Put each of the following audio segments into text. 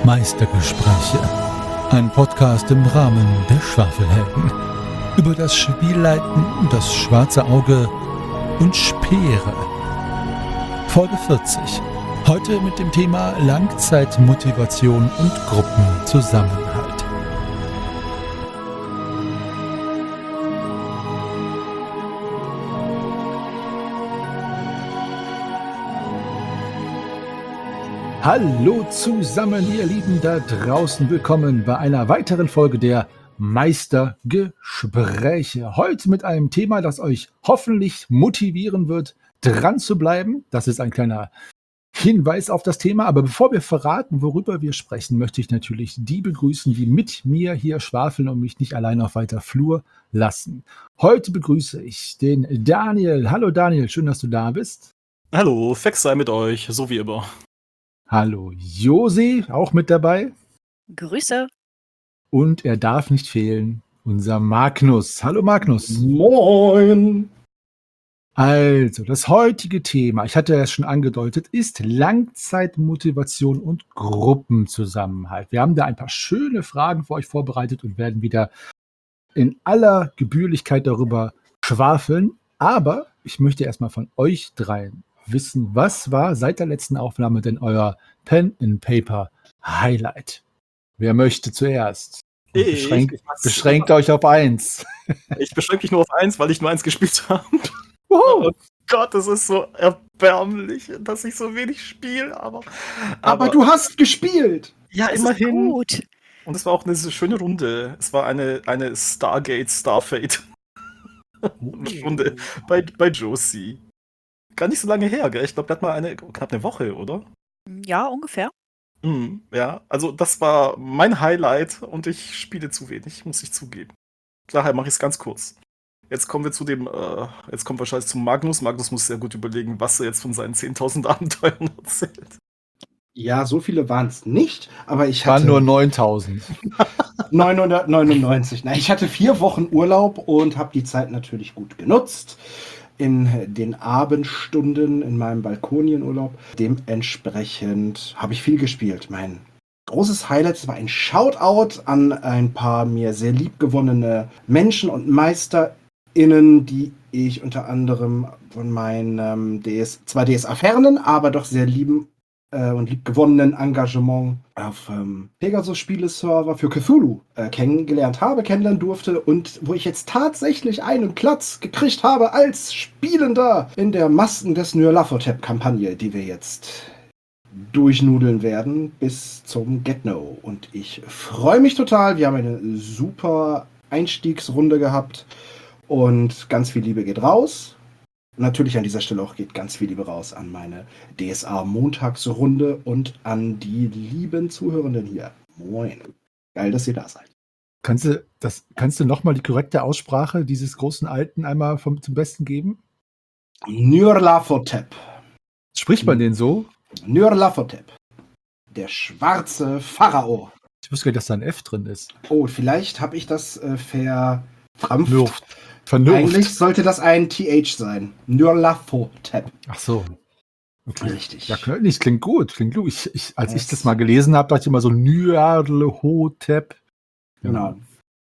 Meistergespräche. Ein Podcast im Rahmen der Schwafelhelden. Über das Spielleiten, das schwarze Auge und Speere. Folge 40. Heute mit dem Thema Langzeitmotivation und Gruppenzusammenhalt. Hallo zusammen, ihr Lieben da draußen. Willkommen bei einer weiteren Folge der Meistergespräche. Heute mit einem Thema, das euch hoffentlich motivieren wird, dran zu bleiben. Das ist ein kleiner Hinweis auf das Thema. Aber bevor wir verraten, worüber wir sprechen, möchte ich natürlich die begrüßen, die mit mir hier schwafeln und mich nicht allein auf weiter Flur lassen. Heute begrüße ich den Daniel. Hallo Daniel, schön, dass du da bist. Hallo, Fex sei mit euch, so wie immer. Hallo Josi, auch mit dabei. Grüße. Und er darf nicht fehlen, unser Magnus. Hallo Magnus. Moin. Also, das heutige Thema, ich hatte es schon angedeutet, ist Langzeitmotivation und Gruppenzusammenhalt. Wir haben da ein paar schöne Fragen für euch vorbereitet und werden wieder in aller Gebührlichkeit darüber schwafeln. Aber ich möchte erstmal von euch dreien wissen, was war seit der letzten Aufnahme denn euer Pen-and-Paper-Highlight? Wer möchte zuerst? Beschränkt euch auf 1. Ich beschränke mich nur auf 1, weil ich nur 1 gespielt habe. Wow. Oh Gott, das ist so erbärmlich, dass ich so wenig spiele, Aber du hast gespielt. Ja, Das immerhin. ist gut. Und es war auch eine schöne Runde. Es war eine Starfate Runde bei Josie. Gar nicht so lange her, gell? Ich glaube, wir hatten mal knapp eine Woche, oder? Ja, ungefähr. Ja, also das war mein Highlight und ich spiele zu wenig, muss ich zugeben. Daher mache ich es ganz kurz. Jetzt kommen wir jetzt kommt wahrscheinlich zum Magnus. Magnus muss sehr gut überlegen, was er jetzt von seinen 10.000 Abenteuern erzählt. Ja, so viele waren es nicht, aber ich Waren hatte nur 9.000. 999. Na, ich hatte 4 Wochen Urlaub und habe die Zeit natürlich gut genutzt. In den Abendstunden in meinem Balkonienurlaub. Dementsprechend habe ich viel gespielt. Mein großes Highlight war ein Shoutout an ein paar mir sehr liebgewonnene Menschen und MeisterInnen, die ich unter anderem von meinem zwar DSA-fernen, aber doch sehr lieben und liebgewonnenen Engagement auf Pegasus-Spiele-Server für Cthulhu kennenlernen durfte und wo ich jetzt tatsächlich einen Platz gekriegt habe als Spielender in der Masken des Nyarlathotep-Kampagne, die wir jetzt durchnudeln werden bis zum Get-No. Und ich freue mich total. Wir haben eine super Einstiegsrunde gehabt und ganz viel Liebe geht raus. Natürlich an dieser Stelle auch geht ganz viel Liebe raus an meine DSA-Montagsrunde und an die lieben Zuhörenden hier. Moin. Geil, dass ihr da seid. Kannst du nochmal die korrekte Aussprache dieses großen Alten einmal zum Besten geben? Nyarlathotep. Spricht man den so? Nyarlathotep. Der schwarze Pharao. Ich wusste gar nicht, dass da ein F drin ist. Oh, vielleicht habe ich das verkrampft. Vernunft. Eigentlich sollte das ein TH sein. Nyarlathotep. Ach so. Okay. Richtig. Ja, klingt gut. Als ich das mal gelesen habe, dachte ich immer so Nyarlathotep. Genau.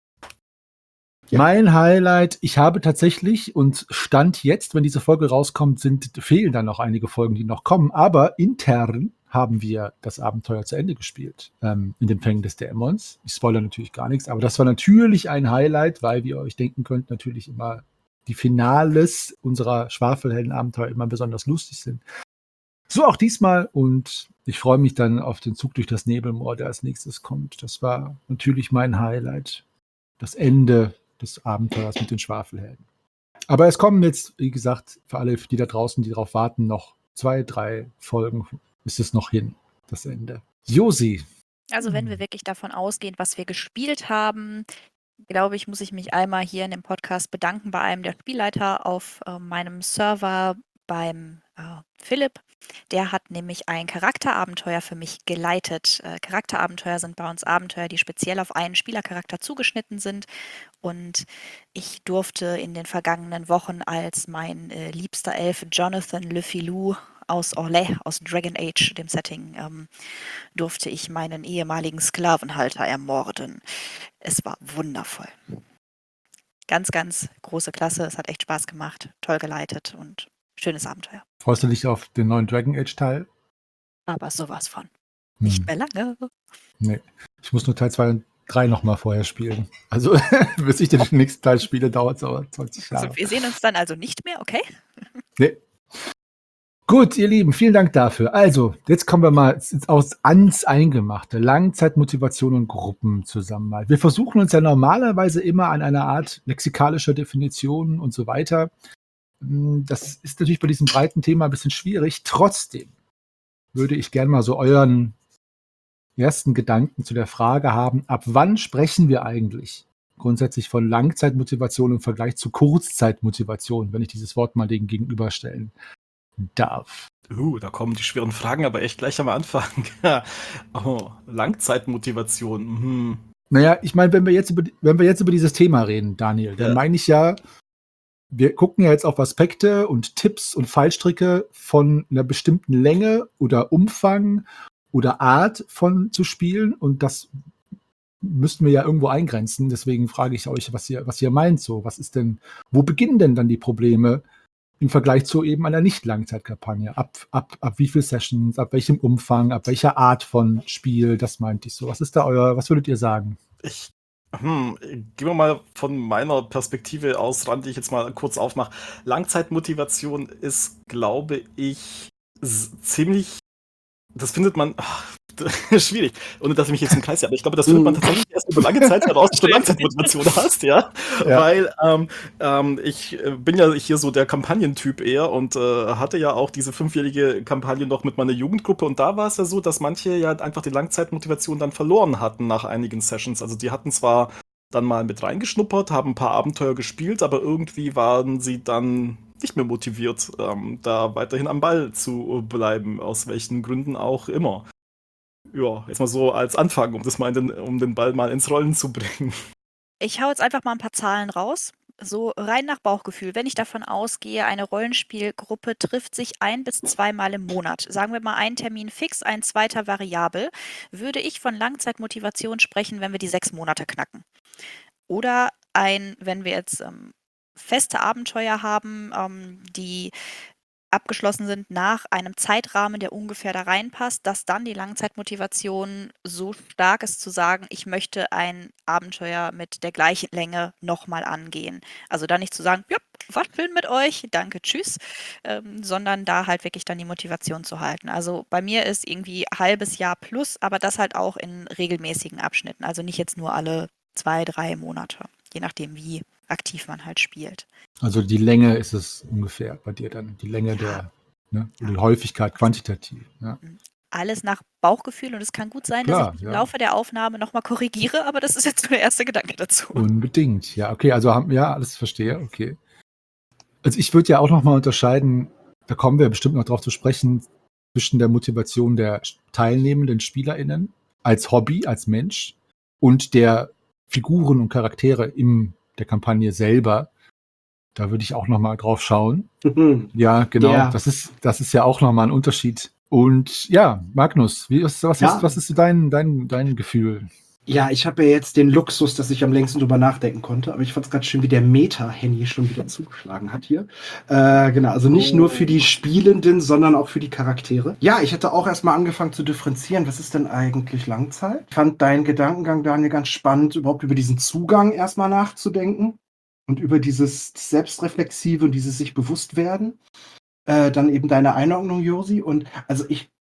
Ja. Mein Highlight, ich habe tatsächlich und Stand jetzt, wenn diese Folge rauskommt, fehlen dann noch einige Folgen, die noch kommen, aber intern haben wir das Abenteuer zu Ende gespielt, in den Fängen des Dämons. Ich spoilere natürlich gar nichts, aber das war natürlich ein Highlight, weil, wie ihr euch denken könnt, natürlich immer die Finales unserer Schwafelhelden-Abenteuer immer besonders lustig sind. So auch diesmal und ich freue mich dann auf den Zug durch das Nebelmoor, der als nächstes kommt. Das war natürlich mein Highlight. Das Ende des Abenteuers mit den Schwafelhelden. Aber es kommen jetzt, wie gesagt, für alle, die da draußen, die darauf warten, noch 2, 3 Folgen ist es noch hin, das Ende. Josi. Also wenn wir wirklich davon ausgehen, was wir gespielt haben, glaube ich, muss ich mich einmal hier in dem Podcast bedanken bei einem der Spielleiter auf meinem Server, beim Philipp. Der hat nämlich ein Charakterabenteuer für mich geleitet. Charakterabenteuer sind bei uns Abenteuer, die speziell auf einen Spielercharakter zugeschnitten sind. Und ich durfte in den vergangenen Wochen als mein liebster Elf Jonathan Le Filou aus Orlais, aus Dragon Age, dem Setting, durfte ich meinen ehemaligen Sklavenhalter ermorden. Es war wundervoll. Ganz, ganz große Klasse. Es hat echt Spaß gemacht, toll geleitet und schönes Abenteuer. Freust du dich auf den neuen Dragon Age-Teil? Aber sowas von. Nicht mehr lange. Nee. Ich muss nur Teil 2 und 3 nochmal vorher spielen. Also, bis ich den nächsten Teil spiele, dauert es aber 20 Jahre. Also wir sehen uns dann also nicht mehr, okay? Nee. Gut, ihr Lieben, vielen Dank dafür. Also, jetzt kommen wir mal ans Eingemachte. Langzeitmotivation und Gruppenzusammenhalt. Wir versuchen uns ja normalerweise immer an einer Art lexikalischer Definition und so weiter. Das ist natürlich bei diesem breiten Thema ein bisschen schwierig. Trotzdem würde ich gerne mal so euren ersten Gedanken zu der Frage haben, ab wann sprechen wir eigentlich grundsätzlich von Langzeitmotivation im Vergleich zu Kurzzeitmotivation, wenn ich dieses Wort mal dem gegenüberstellen darf. Da kommen die schweren Fragen aber echt gleich am Anfang. Oh, Langzeitmotivation. Naja, ich meine, wenn wir jetzt über dieses Thema reden, Daniel, dann meine ich ja, wir gucken ja jetzt auf Aspekte und Tipps und Fallstricke von einer bestimmten Länge oder Umfang oder Art von zu spielen, und das müssten wir ja irgendwo eingrenzen. Deswegen frage ich euch, was ihr meint so. Was ist denn, wo beginnen denn dann die Probleme im Vergleich zu eben einer Nicht-Langzeitkampagne? Ab wie viel Sessions, ab welchem Umfang, ab welcher Art von Spiel, das meinte ich so. Was würdet ihr sagen? Gehen wir mal von meiner Perspektive aus ran, die ich jetzt mal kurz aufmache. Langzeitmotivation ist, glaube ich, ziemlich, das findet man, schwierig, ohne dass ich mich jetzt im Kreis sehe, aber ich glaube, das findet man tatsächlich erst über lange Zeit heraus, dass du Langzeitmotivation hast, ja. Weil ich bin ja hier so der Kampagnentyp eher und hatte ja auch diese 5-jährige Kampagne noch mit meiner Jugendgruppe, und da war es ja so, dass manche ja einfach die Langzeitmotivation dann verloren hatten nach einigen Sessions. Also die hatten zwar dann mal mit reingeschnuppert, haben ein paar Abenteuer gespielt, aber irgendwie waren sie dann nicht mehr motiviert, da weiterhin am Ball zu bleiben, aus welchen Gründen auch immer. Ja, jetzt mal so als Anfang, um den Ball mal ins Rollen zu bringen. Ich hau jetzt einfach mal ein paar Zahlen raus. So rein nach Bauchgefühl. Wenn ich davon ausgehe, eine Rollenspielgruppe trifft sich 1 bis 2 Mal im Monat, sagen wir mal einen Termin fix, ein zweiter variabel, würde ich von Langzeitmotivation sprechen, wenn wir die 6 Monate knacken. Oder wenn wir jetzt feste Abenteuer haben, die abgeschlossen sind nach einem Zeitrahmen, der ungefähr da reinpasst, dass dann die Langzeitmotivation so stark ist zu sagen, ich möchte ein Abenteuer mit der gleichen Länge nochmal angehen. Also dann nicht zu sagen, ja, war schön mit euch, danke, tschüss, sondern da halt wirklich dann die Motivation zu halten. Also bei mir ist irgendwie halbes Jahr plus, aber das halt auch in regelmäßigen Abschnitten. Also nicht jetzt nur alle 2, 3 Monate, je nachdem, wie aktiv man halt spielt. Also die Länge ist es ungefähr bei dir dann, die Länge die Häufigkeit quantitativ. Ja. Alles nach Bauchgefühl, und es kann gut sein, Klar, dass ich im Laufe der Aufnahme nochmal korrigiere, aber das ist jetzt nur der erste Gedanke dazu. Unbedingt, ja, okay, also alles verstehe, okay. Also ich würde ja auch nochmal unterscheiden, da kommen wir bestimmt noch drauf zu sprechen, zwischen der Motivation der teilnehmenden SpielerInnen als Hobby, als Mensch und der Figuren und Charaktere in der Kampagne selber. Da würde ich auch nochmal drauf schauen. Ja, genau. Ja. Das ist ja auch nochmal ein Unterschied. Und ja, Magnus, was ist so dein Gefühl? Ja, ich habe ja jetzt den Luxus, dass ich am längsten drüber nachdenken konnte, aber ich fand es gerade schön, wie der Meta-Henny schon wieder zugeschlagen hat hier. Genau, also nicht nur für die Spielenden, sondern auch für die Charaktere. Ja, ich hätte auch erstmal angefangen zu differenzieren. Was ist denn eigentlich Langzeit? Ich fand deinen Gedankengang, Daniel, ganz spannend, überhaupt über diesen Zugang erstmal nachzudenken und über dieses Selbstreflexive und dieses sich bewusst werden. Dann eben deine Einordnung, Josi. Und also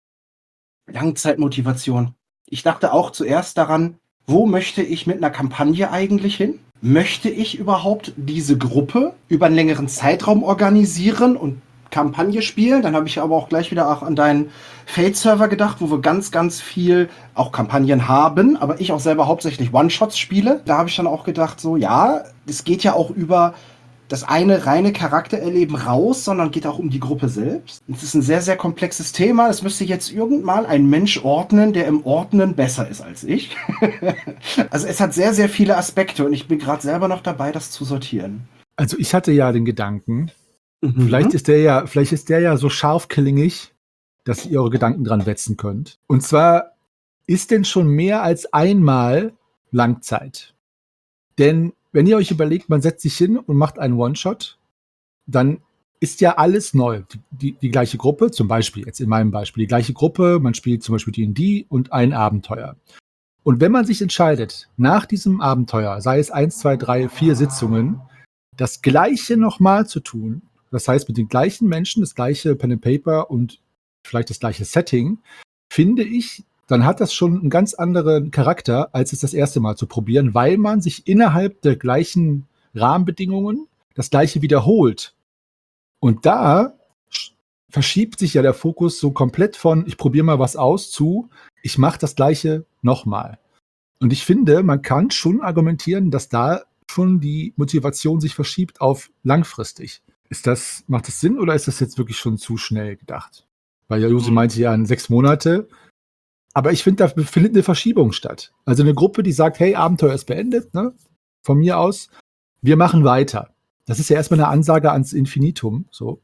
Langzeitmotivation. Ich dachte auch zuerst daran, wo möchte ich mit einer Kampagne eigentlich hin? Möchte ich überhaupt diese Gruppe über einen längeren Zeitraum organisieren und Kampagne spielen? Dann habe ich aber auch gleich wieder auch an deinen Fate-Server gedacht, wo wir ganz, ganz viel auch Kampagnen haben, aber ich auch selber hauptsächlich One-Shots spiele. Da habe ich dann auch gedacht, so ja, es geht ja auch über das eine reine Charaktererleben raus, sondern geht auch um die Gruppe selbst. Es ist ein sehr, sehr komplexes Thema. Es müsste jetzt irgendwann ein Mensch ordnen, der im Ordnen besser ist als ich. Also es hat sehr, sehr viele Aspekte und ich bin gerade selber noch dabei, das zu sortieren. Also ich hatte ja den Gedanken, vielleicht ist der ja so scharfklingig, dass ihr eure Gedanken dran wetzen könnt. Und zwar ist denn schon mehr als einmal Langzeit. Denn wenn ihr euch überlegt, man setzt sich hin und macht einen One-Shot, dann ist ja alles neu. Die gleiche Gruppe, zum Beispiel, jetzt in meinem Beispiel, die gleiche Gruppe, man spielt zum Beispiel D&D und ein Abenteuer. Und wenn man sich entscheidet, nach diesem Abenteuer, sei es 1, 2, 3, 4 Sitzungen, das Gleiche nochmal zu tun, das heißt mit den gleichen Menschen, das gleiche Pen and Paper und vielleicht das gleiche Setting, finde ich, dann hat das schon einen ganz anderen Charakter, als es das erste Mal zu probieren, weil man sich innerhalb der gleichen Rahmenbedingungen das Gleiche wiederholt. Und da verschiebt sich ja der Fokus so komplett von, ich probiere mal was aus, zu, ich mache das Gleiche nochmal. Und ich finde, man kann schon argumentieren, dass da schon die Motivation sich verschiebt auf langfristig. Macht das Sinn oder ist das jetzt wirklich schon zu schnell gedacht? Weil ja Josi meinte ja an 6 Monate. Aber ich finde, da findet eine Verschiebung statt. Also eine Gruppe, die sagt, hey, Abenteuer ist beendet, ne? Von mir aus, wir machen weiter. Das ist ja erstmal eine Ansage ans Infinitum, so.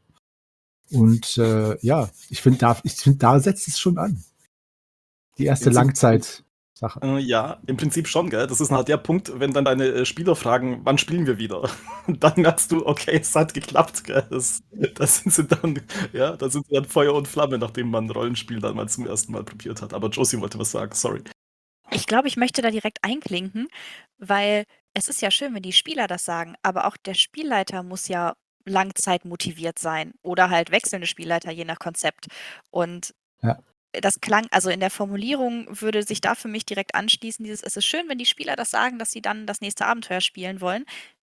Und ja, ich finde, da setzt es schon an. Die erste Langzeit-Sache. Ja, im Prinzip schon, gell? Das ist halt der Punkt, wenn dann deine Spieler fragen, wann spielen wir wieder? Und dann merkst du, okay, es hat geklappt, gell? Da sind sie dann Feuer und Flamme, nachdem man Rollenspiel dann mal zum ersten Mal probiert hat. Aber Josie wollte was sagen, sorry. Ich glaube, ich möchte da direkt einklinken, weil es ist ja schön, wenn die Spieler das sagen, aber auch der Spielleiter muss ja langzeitmotiviert sein oder halt wechselnde Spielleiter, je nach Konzept. Und Ja. das klang, also in der Formulierung würde sich da für mich direkt anschließen, es ist schön, wenn die Spieler das sagen, dass sie dann das nächste Abenteuer spielen wollen.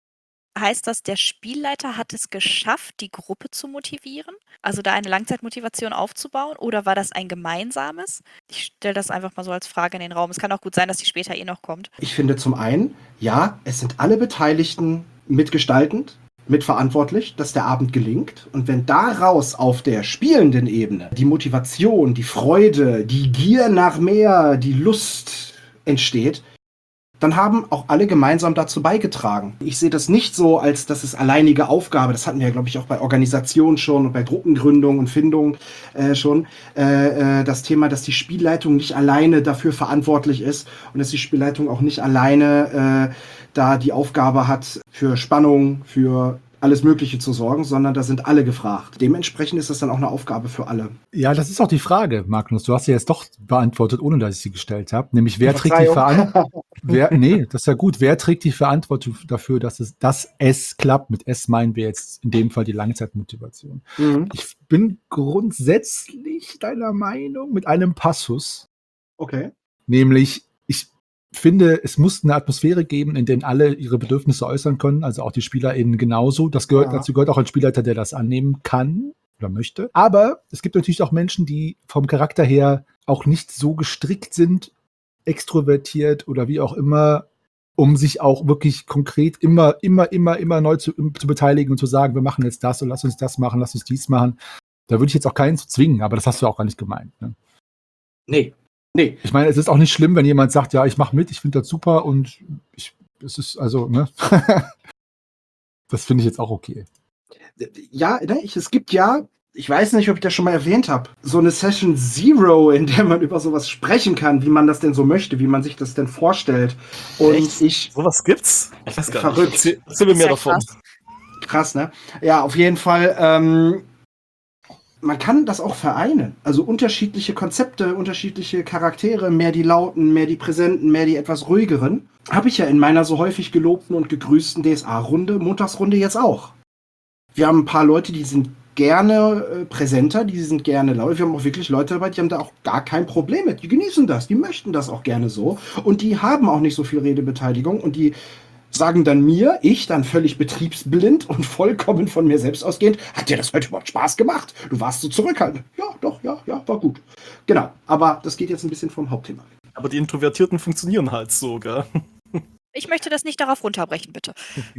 Heißt das, der Spielleiter hat es geschafft, die Gruppe zu motivieren? Also da eine Langzeitmotivation aufzubauen? Oder war das ein gemeinsames? Ich stelle das einfach mal so als Frage in den Raum. Es kann auch gut sein, dass die später noch kommt. Ich finde zum einen, ja, es sind alle Beteiligten mitgestaltend, mitverantwortlich, dass der Abend gelingt. Und wenn daraus auf der spielenden Ebene die Motivation, die Freude, die Gier nach mehr, die Lust entsteht, dann haben auch alle gemeinsam dazu beigetragen. Ich sehe das nicht so, als das ist alleinige Aufgabe. Das hatten wir, glaube ich, auch bei Organisation schon und bei Gruppengründung und Findung schon. Das Thema, dass die Spielleitung nicht alleine dafür verantwortlich ist und dass die Spielleitung auch nicht alleine da die Aufgabe hat, für Spannung, für alles Mögliche zu sorgen, sondern da sind alle gefragt. Dementsprechend ist das dann auch eine Aufgabe für alle. Ja, das ist auch die Frage, Magnus. Du hast sie jetzt doch beantwortet, ohne dass ich sie gestellt habe. Nämlich, wer trägt die Verantwortung? Nee, das ist ja gut. Wer trägt die Verantwortung dafür, dass es klappt? Mit S meinen wir jetzt in dem Fall die Langzeitmotivation. Mhm. Ich bin grundsätzlich deiner Meinung mit einem Passus. Okay. Nämlich, ich finde, es muss eine Atmosphäre geben, in der alle ihre Bedürfnisse äußern können, also auch die SpielerInnen genauso. Dazu gehört auch ein Spielleiter, der das annehmen kann oder möchte. Aber es gibt natürlich auch Menschen, die vom Charakter her auch nicht so gestrickt sind, extrovertiert oder wie auch immer, um sich auch wirklich konkret immer neu zu beteiligen und zu sagen, wir machen jetzt das und lass uns das machen, lass uns dies machen. Da würde ich jetzt auch keinen zu zwingen, aber das hast du auch gar nicht gemeint. Ne? Nee. Ich meine, es ist auch nicht schlimm, wenn jemand sagt, ja, ich mache mit, ich finde das super und es ist also, ne? Das finde ich jetzt auch okay. Ja, es gibt ja, ich weiß nicht, ob ich das schon mal erwähnt habe, so eine Session Zero, in der man über sowas sprechen kann, wie man das denn so möchte, wie man sich das denn vorstellt. Und echt? Sowas gibt's? Ich weiß gar verrückt. Nicht. Erzähl mir mehr davon. Krass, ne? Ja, auf jeden Fall, man kann das auch vereinen. Also unterschiedliche Konzepte, unterschiedliche Charaktere, mehr die Lauten, mehr die Präsenten, mehr die etwas ruhigeren. Habe ich ja in meiner so häufig gelobten und gegrüßten DSA-Runde, Montagsrunde jetzt auch. Wir haben ein paar Leute, die sind gerne präsenter, die sind gerne laut. Wir haben auch wirklich Leute dabei, die haben da auch gar kein Problem mit. Die genießen das, die möchten das auch gerne so. Und die haben auch nicht so viel Redebeteiligung und die sagen dann ich dann völlig betriebsblind und vollkommen von mir selbst ausgehend, hat dir das heute überhaupt Spaß gemacht? Du warst so zurückhaltend. Ja, doch, ja, war gut. Genau, aber das geht jetzt ein bisschen vom Hauptthema. Aber die Introvertierten funktionieren halt so, gell? Ich möchte das nicht darauf runterbrechen, bitte.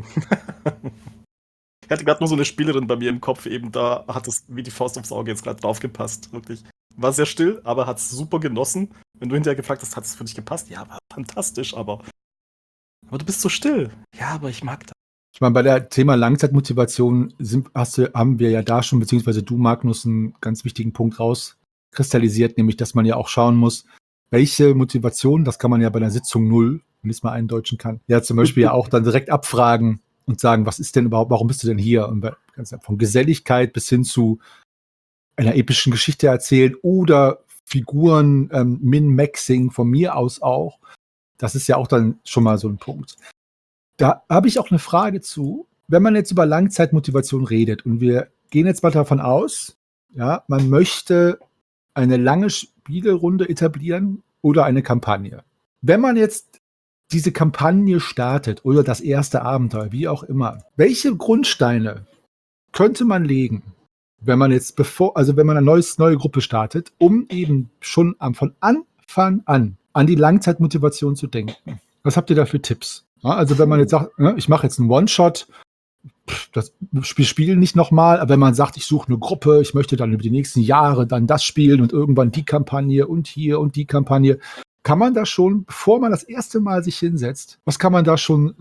Ich hatte gerade nur so eine Spielerin bei mir im Kopf, eben da hat es wie die Faust aufs Auge jetzt gerade drauf gepasst, wirklich. War sehr still, aber hat es super genossen. Wenn du hinterher gefragt hast, hat es für dich gepasst? Ja, war fantastisch, aber du bist so still. Ja, aber ich mag das. Ich meine, bei der Thema Langzeitmotivation haben wir ja da schon, beziehungsweise du, Magnus, einen ganz wichtigen Punkt kristallisiert, nämlich, dass man ja auch schauen muss, welche Motivation, das kann man ja bei einer Sitzung 0, wenn ich es mal eindeutschen kann, ja zum Beispiel ja auch dann direkt abfragen und sagen, was ist denn überhaupt, warum bist du denn hier? Und ganz von Geselligkeit bis hin zu einer epischen Geschichte erzählen oder Figuren, Min-Maxing von mir aus auch. Das ist ja auch dann schon mal so ein Punkt. Da habe ich auch eine Frage zu, wenn man jetzt über Langzeitmotivation redet und wir gehen jetzt mal davon aus, ja, man möchte eine lange Spielrunde etablieren oder eine Kampagne. Wenn man jetzt diese Kampagne startet oder das erste Abenteuer, wie auch immer, welche Grundsteine könnte man legen, wenn man jetzt wenn man eine neue Gruppe startet, um eben schon von Anfang an die Langzeitmotivation zu denken? Was habt ihr da für Tipps? Ja, also wenn man jetzt sagt, ich mache jetzt einen One-Shot, wir spielen nicht nochmal, aber wenn man sagt, ich suche eine Gruppe, ich möchte dann über die nächsten Jahre dann das spielen und irgendwann die Kampagne und hier und die Kampagne, kann man da schon, bevor man das erste Mal sich hinsetzt, was kann man da schon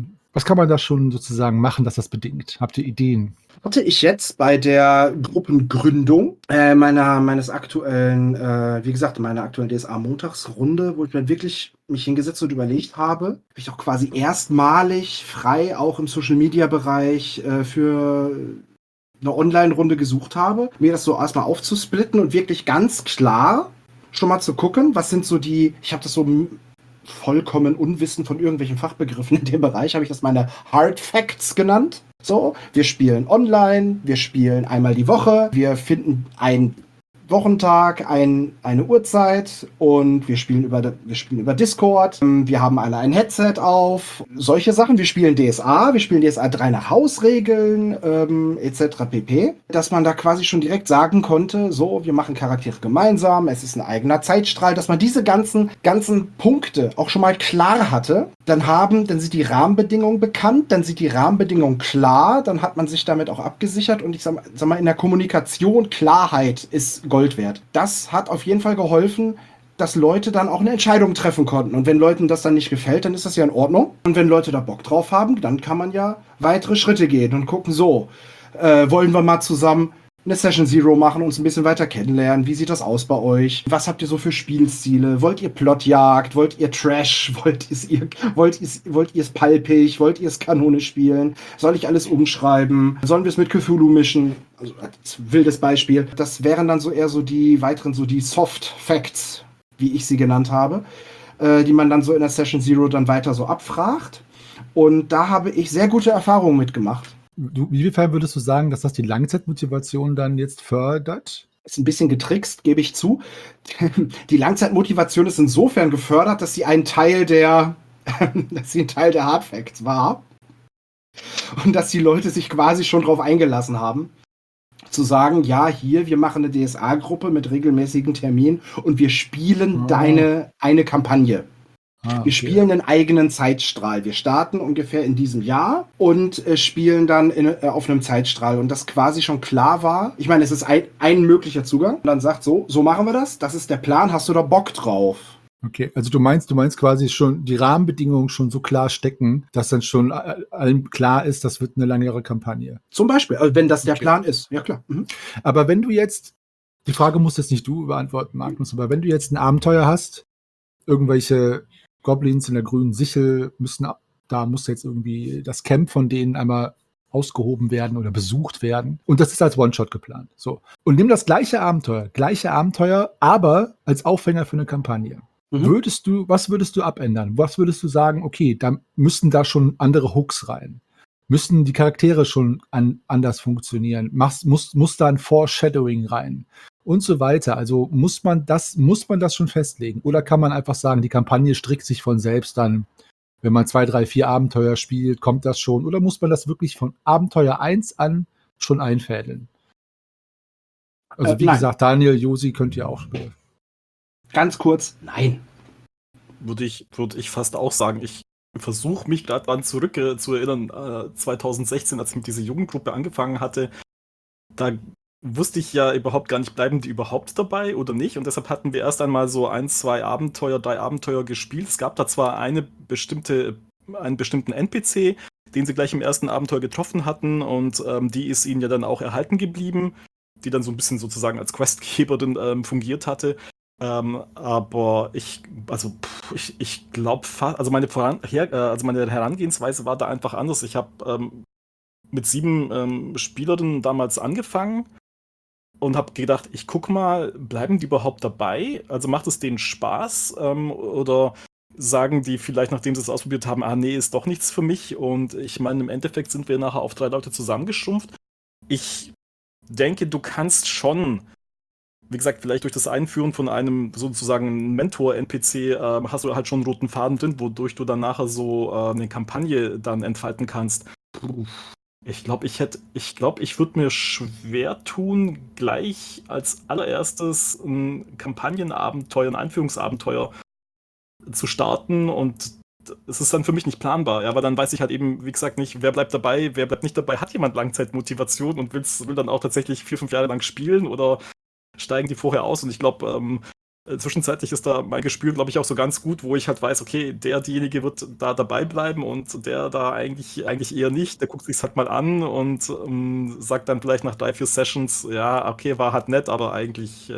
sozusagen machen, dass das bedingt? Habt ihr Ideen? Hatte ich jetzt bei der Gruppengründung meines aktuellen, wie gesagt, meiner aktuellen DSA-Montagsrunde, wo ich dann wirklich mich hingesetzt und überlegt habe ich auch quasi erstmalig frei auch im Social-Media-Bereich für eine Online-Runde gesucht habe, mir das so erstmal aufzusplitten und wirklich ganz klar schon mal zu gucken, was sind so ich habe das so vollkommen unwissend von irgendwelchen Fachbegriffen in dem Bereich, habe ich das meine Hard Facts genannt. So, wir spielen online, wir spielen einmal die Woche, wir finden einen Wochentag, eine Uhrzeit und wir spielen über Discord. Wir haben alle ein Headset auf. Solche Sachen. Wir spielen DSA 3 nach Hausregeln, etc. pp. Dass man da quasi schon direkt sagen konnte, so, wir machen Charaktere gemeinsam, es ist ein eigener Zeitstrahl, dass man diese ganzen Punkte auch schon mal klar hatte. Dann sind die Rahmenbedingungen bekannt, dann sind die Rahmenbedingungen klar, dann hat man sich damit auch abgesichert und ich sag mal, in der Kommunikation Klarheit ist Gold wert. Das hat auf jeden Fall geholfen, dass Leute dann auch eine Entscheidung treffen konnten. Und wenn Leuten das dann nicht gefällt, dann ist das ja in Ordnung. Und wenn Leute da Bock drauf haben, dann kann man ja weitere Schritte gehen und gucken, so, wollen wir mal zusammen eine Session Zero machen, uns ein bisschen weiter kennenlernen. Wie sieht das aus bei euch? Was habt ihr so für Spielstile? Wollt ihr Plotjagd? Wollt ihr Trash? Wollt ihr es palpig? Wollt ihr es Kanone spielen? Soll ich alles umschreiben? Sollen wir es mit Cthulhu mischen? Also, als wildes Beispiel. Das wären dann so eher so die weiteren, so die Soft Facts, wie ich sie genannt habe, die man dann so in der Session Zero dann weiter so abfragt. Und da habe ich sehr gute Erfahrungen mitgemacht. Inwiefern würdest du sagen, dass das die Langzeitmotivation dann jetzt fördert? Ist ein bisschen getrickst, gebe ich zu. Die Langzeitmotivation ist insofern gefördert, dass sie ein Teil der Hard Facts war. Und dass die Leute sich quasi schon drauf eingelassen haben. Zu sagen, ja, hier, wir machen eine DSA-Gruppe mit regelmäßigen Terminen und wir spielen eine Kampagne. Wir spielen einen eigenen Zeitstrahl. Wir starten ungefähr in diesem Jahr und spielen dann auf einem Zeitstrahl. Und das quasi schon klar war. Ich meine, es ist ein möglicher Zugang. Und dann sagt so machen wir das. Das ist der Plan. Hast du da Bock drauf? Okay, also du meinst quasi schon die Rahmenbedingungen schon so klar stecken, dass dann schon allen klar ist, das wird eine langjährige Kampagne. Zum Beispiel, also wenn das der Plan ist. Ja, klar. Mhm. Aber wenn du jetzt, die Frage musst jetzt nicht du beantworten, Magnus, aber wenn du jetzt ein Abenteuer hast, irgendwelche Goblins in der grünen Sichel muss jetzt irgendwie das Camp von denen einmal ausgehoben werden oder besucht werden. Und das ist als One-Shot geplant. So. Und nimm das gleiche Abenteuer, aber als Aufhänger für eine Kampagne. Mhm. Was würdest du abändern? Was würdest du sagen, okay, da müssen da schon andere Hooks rein? Müssen die Charaktere schon anders funktionieren? Muss da ein Foreshadowing rein? Und so weiter. Also muss man das schon festlegen? Oder kann man einfach sagen, die Kampagne strickt sich von selbst dann, wenn man 2, 3, 4 Abenteuer spielt, kommt das schon? Oder muss man das wirklich von Abenteuer 1 an schon einfädeln? Also wie gesagt, Daniel, Josi könnt ihr auch spielen. Ganz kurz, nein. Würde ich fast auch sagen. Ich versuche mich gerade daran zu erinnern, 2016, als ich mit dieser Jugendgruppe angefangen hatte, da wusste ich ja überhaupt gar nicht, bleiben die überhaupt dabei oder nicht. Und deshalb hatten wir erst einmal so 1, 2 Abenteuer, 3 Abenteuer gespielt. Es gab da zwar einen bestimmten NPC, den sie gleich im ersten Abenteuer getroffen hatten und die ist ihnen ja dann auch erhalten geblieben. die dann so ein bisschen sozusagen als Questgeberin fungiert hatte. Aber ich glaube, also meine Herangehensweise war da einfach anders. Ich habe mit 7 Spielerinnen damals angefangen und habe gedacht, ich guck mal, bleiben die überhaupt dabei? Also macht es denen Spaß? Oder sagen die vielleicht, nachdem sie es ausprobiert haben, nee, ist doch nichts für mich? Und ich meine, im Endeffekt sind wir nachher auf 3 Leute zusammengeschrumpft. Ich denke, du kannst schon, wie gesagt, vielleicht durch das Einführen von einem sozusagen Mentor-NPC hast du halt schon einen roten Faden drin, wodurch du dann nachher so eine Kampagne dann entfalten kannst. Ich glaube, ich würde mir schwer tun, gleich als allererstes ein Kampagnenabenteuer, ein Einführungsabenteuer zu starten, und es ist dann für mich nicht planbar, ja, weil dann weiß ich halt eben, wie gesagt, nicht, wer bleibt dabei, wer bleibt nicht dabei, hat jemand Langzeitmotivation und will dann auch tatsächlich 4, 5 Jahre lang spielen, oder steigen die vorher aus? Und ich glaube, zwischenzeitlich ist da mein Gespür, glaube ich, auch so ganz gut, wo ich halt weiß, okay, diejenige wird da dabei bleiben und der da eigentlich eher nicht. Der guckt sich's halt mal an und sagt dann vielleicht nach 3, 4 Sessions, ja, okay, war halt nett, aber eigentlich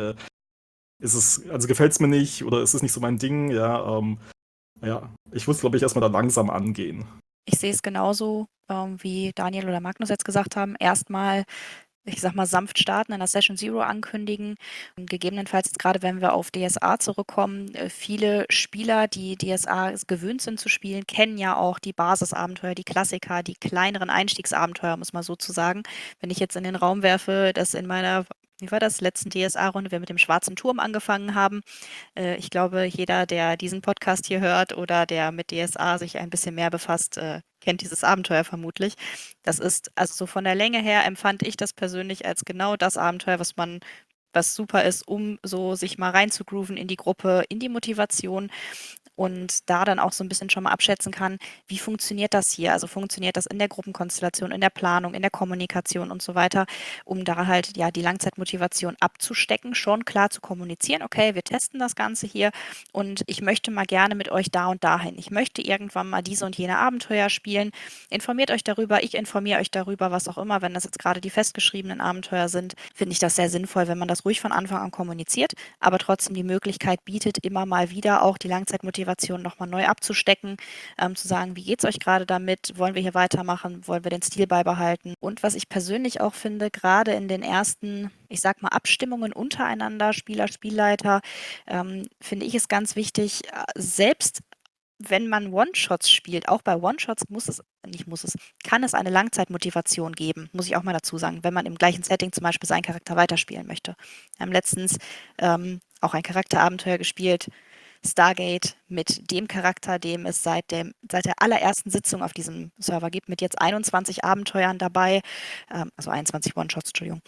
gefällt es mir nicht oder ist es nicht so mein Ding, ja. Ja, ich würde es, glaube ich, erstmal da langsam angehen. Ich sehe es genauso, wie Daniel oder Magnus jetzt gesagt haben. Erstmal, ich sag mal, sanft starten, in der Session Zero ankündigen. Und gegebenenfalls, jetzt gerade wenn wir auf DSA zurückkommen, viele Spieler, die DSA gewöhnt sind zu spielen, kennen ja auch die Basisabenteuer, die Klassiker, die kleineren Einstiegsabenteuer, muss man so zu sagen. Wenn ich jetzt in den Raum werfe, dass in meiner, wie war das, letzten DSA-Runde wir mit dem Schwarzen Turm angefangen haben. Ich glaube, jeder, der diesen Podcast hier hört oder der mit DSA sich ein bisschen mehr befasst, kennt dieses Abenteuer vermutlich. Das ist, also so von der Länge her empfand ich das persönlich als genau das Abenteuer, was super ist, um so sich mal reinzugrooven in die Gruppe, in die Motivation und da dann auch so ein bisschen schon mal abschätzen kann, wie funktioniert das hier? Also funktioniert das in der Gruppenkonstellation, in der Planung, in der Kommunikation und so weiter, um da halt ja die Langzeitmotivation abzustecken, schon klar zu kommunizieren, okay, wir testen das Ganze hier und ich möchte mal gerne mit euch da und dahin. Ich möchte irgendwann mal diese und jene Abenteuer spielen. Informiert euch darüber, ich informiere euch darüber, was auch immer. Wenn das jetzt gerade die festgeschriebenen Abenteuer sind, finde ich das sehr sinnvoll, wenn man das ruhig von Anfang an kommuniziert, aber trotzdem die Möglichkeit bietet, immer mal wieder auch die Langzeitmotivation nochmal neu abzustecken, zu sagen, wie geht es euch gerade damit? Wollen wir hier weitermachen? Wollen wir den Stil beibehalten? Und was ich persönlich auch finde, gerade in den ersten, ich sag mal, Abstimmungen untereinander, Spieler, Spielleiter, finde ich es ganz wichtig, selbst wenn man One-Shots spielt, auch bei One-Shots kann es eine Langzeitmotivation geben, muss ich auch mal dazu sagen, wenn man im gleichen Setting zum Beispiel seinen Charakter weiterspielen möchte. Wir haben letztens auch ein Charakterabenteuer gespielt, Stargate, mit dem Charakter, dem es seit der allerersten Sitzung auf diesem Server gibt, mit jetzt 21 Abenteuern dabei, also 21 One-Shots, Entschuldigung.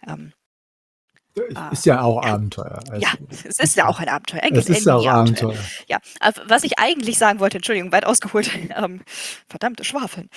Ist ja auch Abenteuer. Ja, es ist ja auch ein Abenteuer. Es ist ja auch Abenteuer. Ja, was ich eigentlich sagen wollte, Entschuldigung, weit ausgeholt, verdammte Schwafeln.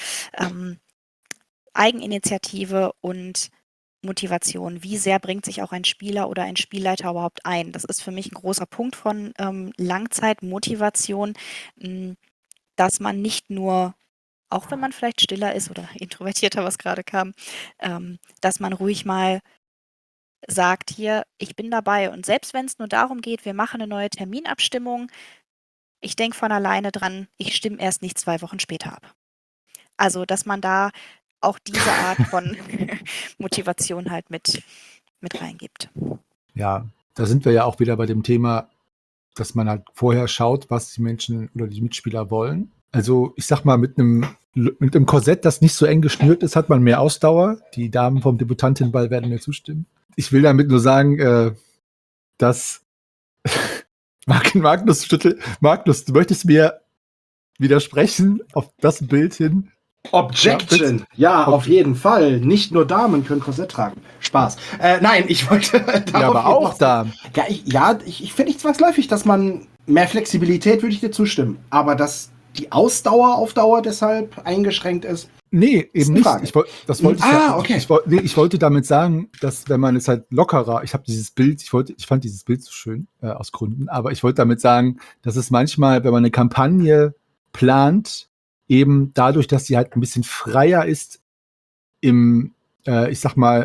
Eigeninitiative und Motivation. Wie sehr bringt sich auch ein Spieler oder ein Spielleiter überhaupt ein? Das ist für mich ein großer Punkt von Langzeitmotivation, dass man nicht nur, auch wenn man vielleicht stiller ist oder introvertierter, was gerade kam, dass man ruhig mal sagt, hier, ich bin dabei. Und selbst wenn es nur darum geht, wir machen eine neue Terminabstimmung, ich denke von alleine dran, ich stimme erst nicht 2 Wochen später ab. Also, dass man da auch diese Art von Motivation halt mit reingibt. Ja, da sind wir ja auch wieder bei dem Thema, dass man halt vorher schaut, was die Menschen oder die Mitspieler wollen. Also ich sag mal, mit einem Korsett, das nicht so eng geschnürt ist, hat man mehr Ausdauer. Die Damen vom Debutantenball werden mir zustimmen. Ich will damit nur sagen, dass Magnus, du möchtest mir widersprechen auf das Bild hin. Objection! Ja, auf jeden Fall. Nicht nur Damen können Korsett tragen. Spaß. Nein, ich wollte Ja, aber auch Damen. Ich finde nicht zwangsläufig, dass man mehr Flexibilität, würde ich dir zustimmen. Aber dass die Ausdauer auf Dauer deshalb eingeschränkt ist. Nee, eben nicht. Frage. Ich wollte damit sagen, dass wenn man es halt lockerer, ich fand dieses Bild so schön, aus Gründen, aber ich wollte damit sagen, dass es manchmal, wenn man eine Kampagne plant, eben dadurch, dass sie halt ein bisschen freier ist ich sag mal,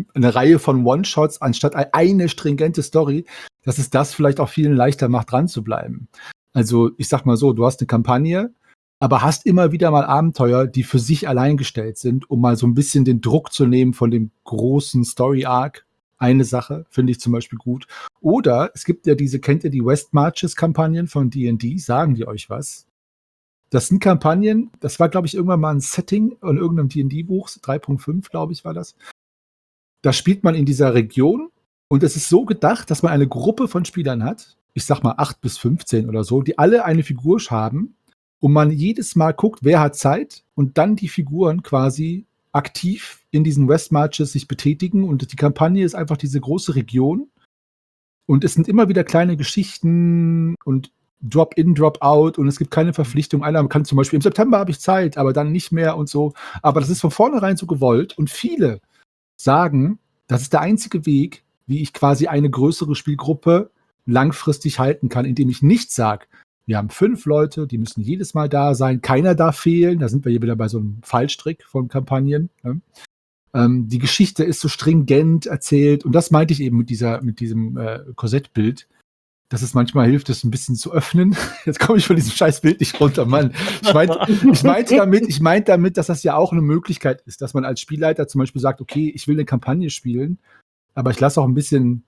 eine Reihe von One-Shots anstatt eine stringente Story, dass es das vielleicht auch vielen leichter macht, dran zu bleiben. Also ich sag mal so, du hast eine Kampagne, aber hast immer wieder mal Abenteuer, die für sich allein gestellt sind, um mal so ein bisschen den Druck zu nehmen von dem großen Story-Arc. Eine Sache finde ich zum Beispiel gut. Oder es gibt ja kennt ihr die West Marches-Kampagnen von D&D? Sagen die euch was? Das sind Kampagnen, das war, glaube ich, irgendwann mal ein Setting in irgendeinem D&D-Buch, 3.5, glaube ich, war das. Da spielt man in dieser Region und es ist so gedacht, dass man eine Gruppe von Spielern hat, ich sag mal 8 bis 15 oder so, die alle eine Figur haben und man jedes Mal guckt, wer hat Zeit und dann die Figuren quasi aktiv in diesen West Marches sich betätigen und die Kampagne ist einfach diese große Region und es sind immer wieder kleine Geschichten und Drop-in, Drop-out und es gibt keine Verpflichtung. Einer kann zum Beispiel, im September habe ich Zeit, aber dann nicht mehr und so. Aber das ist von vornherein so gewollt und viele sagen, das ist der einzige Weg, wie ich quasi eine größere Spielgruppe langfristig halten kann, indem ich nicht sage, wir haben 5 Leute, die müssen jedes Mal da sein, keiner darf fehlen, da sind wir hier wieder bei so einem Fallstrick von Kampagnen. Ne? Die Geschichte ist so stringent erzählt und das meinte ich eben mit diesem Korsettbild, dass es manchmal hilft, es ein bisschen zu öffnen. Jetzt komme ich von diesem scheiß Bild nicht runter, Mann. Ich meinte damit, dass das ja auch eine Möglichkeit ist, dass man als Spielleiter zum Beispiel sagt, okay, ich will eine Kampagne spielen, aber ich lasse auch ein bisschen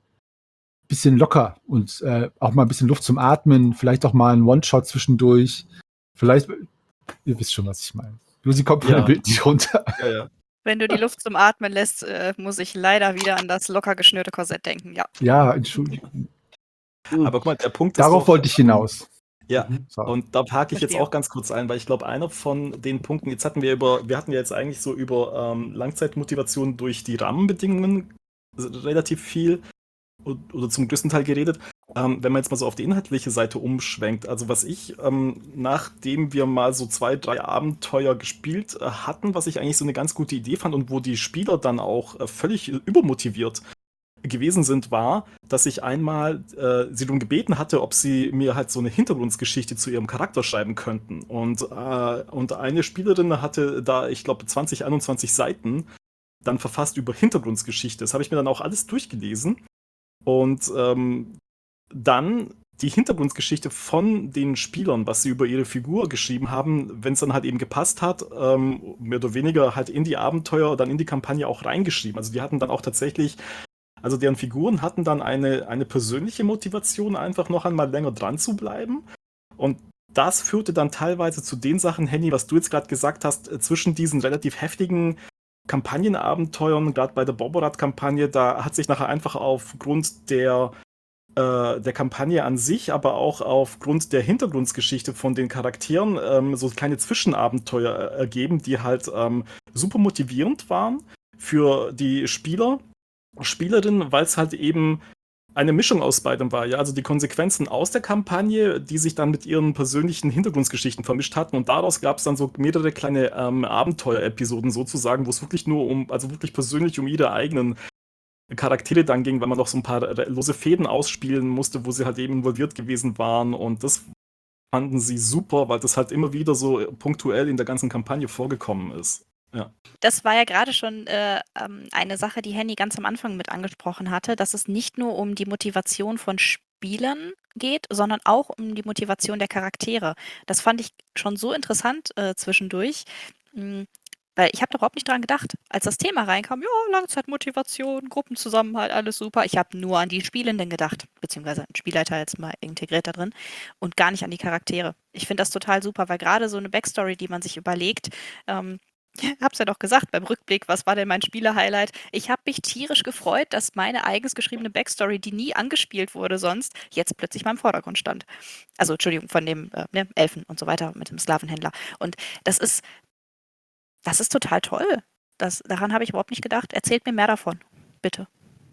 locker und auch mal ein bisschen Luft zum Atmen, vielleicht auch mal einen One-Shot zwischendurch. Vielleicht, ihr wisst schon, was ich meine. Sie kommt von dem Bild nicht runter. Ja. Wenn du die Luft zum Atmen lässt, muss ich leider wieder an das locker geschnürte Korsett denken, ja. Ja, Entschuldigung. Aber guck mal, der Punkt ist Darauf doch, wollte ich hinaus. Ja, So. und da hake ich jetzt Verstehe. auch ganz kurz ein, weil ich glaube, einer von den Punkten, wir hatten ja jetzt eigentlich so über Langzeitmotivation durch die Rahmenbedingungen relativ viel oder zum größten Teil geredet. Wenn man jetzt mal so auf die inhaltliche Seite umschwenkt, also was ich, nachdem wir mal so 2, 3 Abenteuer gespielt hatten, was ich eigentlich so eine ganz gute Idee fand und wo die Spieler dann auch völlig übermotiviert gewesen sind, war, dass ich einmal sie darum gebeten hatte, ob sie mir halt so eine Hintergrundgeschichte zu ihrem Charakter schreiben könnten. Und eine Spielerin hatte da, ich glaube, 20, 21 Seiten dann verfasst über Hintergrundgeschichte. Das habe ich mir dann auch alles durchgelesen. Und dann die Hintergrundgeschichte von den Spielern, was sie über ihre Figur geschrieben haben, wenn es dann halt eben gepasst hat, mehr oder weniger halt in die Abenteuer, dann in die Kampagne auch reingeschrieben. Also die hatten dann auch tatsächlich, also deren Figuren hatten dann eine persönliche Motivation, einfach noch einmal länger dran zu bleiben. Und das führte dann teilweise zu den Sachen, Henny, was du jetzt gerade gesagt hast, zwischen diesen relativ heftigen Kampagnenabenteuern, gerade bei der Boborat-Kampagne, da hat sich nachher einfach aufgrund der Kampagne an sich, aber auch aufgrund der Hintergrundgeschichte von den Charakteren so kleine Zwischenabenteuer ergeben, die halt super motivierend waren für die Spielerinnen, weil es halt eben eine Mischung aus beidem war, ja, also die Konsequenzen aus der Kampagne, die sich dann mit ihren persönlichen Hintergrundgeschichten vermischt hatten und daraus gab es dann so mehrere kleine Abenteuer-Episoden sozusagen, wo es wirklich nur also wirklich persönlich um ihre eigenen Charaktere dann ging, weil man noch so ein paar lose Fäden ausspielen musste, wo sie halt eben involviert gewesen waren und das fanden sie super, weil das halt immer wieder so punktuell in der ganzen Kampagne vorgekommen ist. Ja. Das war ja gerade schon eine Sache, die Henny ganz am Anfang mit angesprochen hatte, dass es nicht nur um die Motivation von Spielern geht, sondern auch um die Motivation der Charaktere. Das fand ich schon so interessant zwischendurch, weil ich habe da überhaupt nicht dran gedacht. Als das Thema reinkam, ja, Langzeitmotivation, Gruppenzusammenhalt, alles super. Ich habe nur an die Spielenden gedacht, beziehungsweise ein Spielleiter jetzt mal integriert da drin und gar nicht an die Charaktere. Ich finde das total super, weil gerade so eine Backstory, die man sich überlegt, hab's ja doch gesagt beim Rückblick, was war denn mein Spieler-Highlight? Ich habe mich tierisch gefreut, dass meine eigens geschriebene Backstory, die nie angespielt wurde sonst, jetzt plötzlich mal im Vordergrund stand. Also, Entschuldigung, von dem Elfen und so weiter mit dem Sklavenhändler. Und das ist total toll. Daran habe ich überhaupt nicht gedacht. Erzählt mir mehr davon, bitte.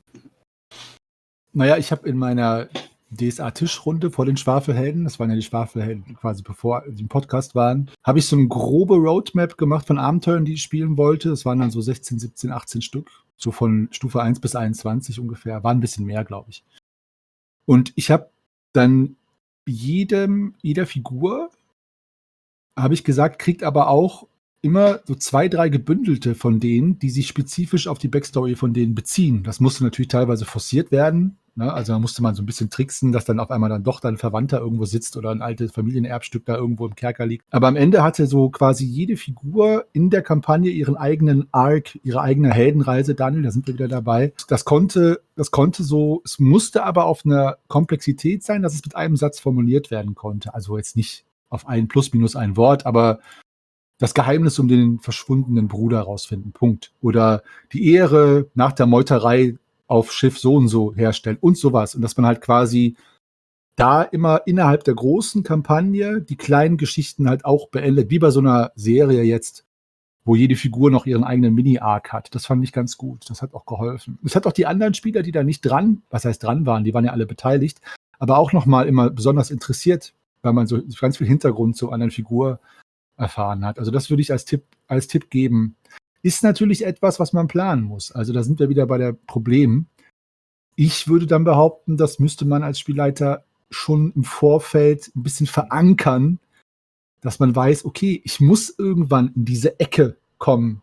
Naja, ich habe in meiner DSA-Tischrunde vor den Schwafelhelden, das waren ja die Schwafelhelden quasi bevor die im Podcast waren, habe ich so eine grobe Roadmap gemacht von Abenteuern, die ich spielen wollte. Das waren dann so 16, 17, 18 Stück, so von Stufe 1 bis 21 ungefähr. War ein bisschen mehr, glaube ich. Und ich habe dann jeder Figur, habe ich gesagt, kriegt aber auch immer so 2, 3 gebündelte von denen, die sich spezifisch auf die Backstory von denen beziehen. Das musste natürlich teilweise forciert werden. Ne? Also da musste man so ein bisschen tricksen, dass dann auf einmal dann doch ein Verwandter irgendwo sitzt oder ein altes Familienerbstück da irgendwo im Kerker liegt. Aber am Ende hatte so quasi jede Figur in der Kampagne ihren eigenen Arc, ihre eigene Heldenreise. Daniel, da sind wir wieder dabei. Das konnte so, es musste aber auf einer Komplexität sein, dass es mit einem Satz formuliert werden konnte. Also jetzt nicht auf ein plus minus ein Wort, aber das Geheimnis um den verschwundenen Bruder rausfinden, Punkt. Oder die Ehre nach der Meuterei auf Schiff so und so herstellen und sowas. Und dass man halt quasi da immer innerhalb der großen Kampagne die kleinen Geschichten halt auch beendet, wie bei so einer Serie jetzt, wo jede Figur noch ihren eigenen Mini-Arc hat. Das fand ich ganz gut. Das hat auch geholfen. Es hat auch die anderen Spieler, die da nicht dran waren, die waren ja alle beteiligt, aber auch nochmal immer besonders interessiert, weil man so ganz viel Hintergrund zur anderen Figur erfahren hat. Also das würde ich als Tipp geben. Ist natürlich etwas, was man planen muss. Also da sind wir wieder bei der Problem. Ich würde dann behaupten, das müsste man als Spielleiter schon im Vorfeld ein bisschen verankern, dass man weiß, okay, ich muss irgendwann in diese Ecke kommen,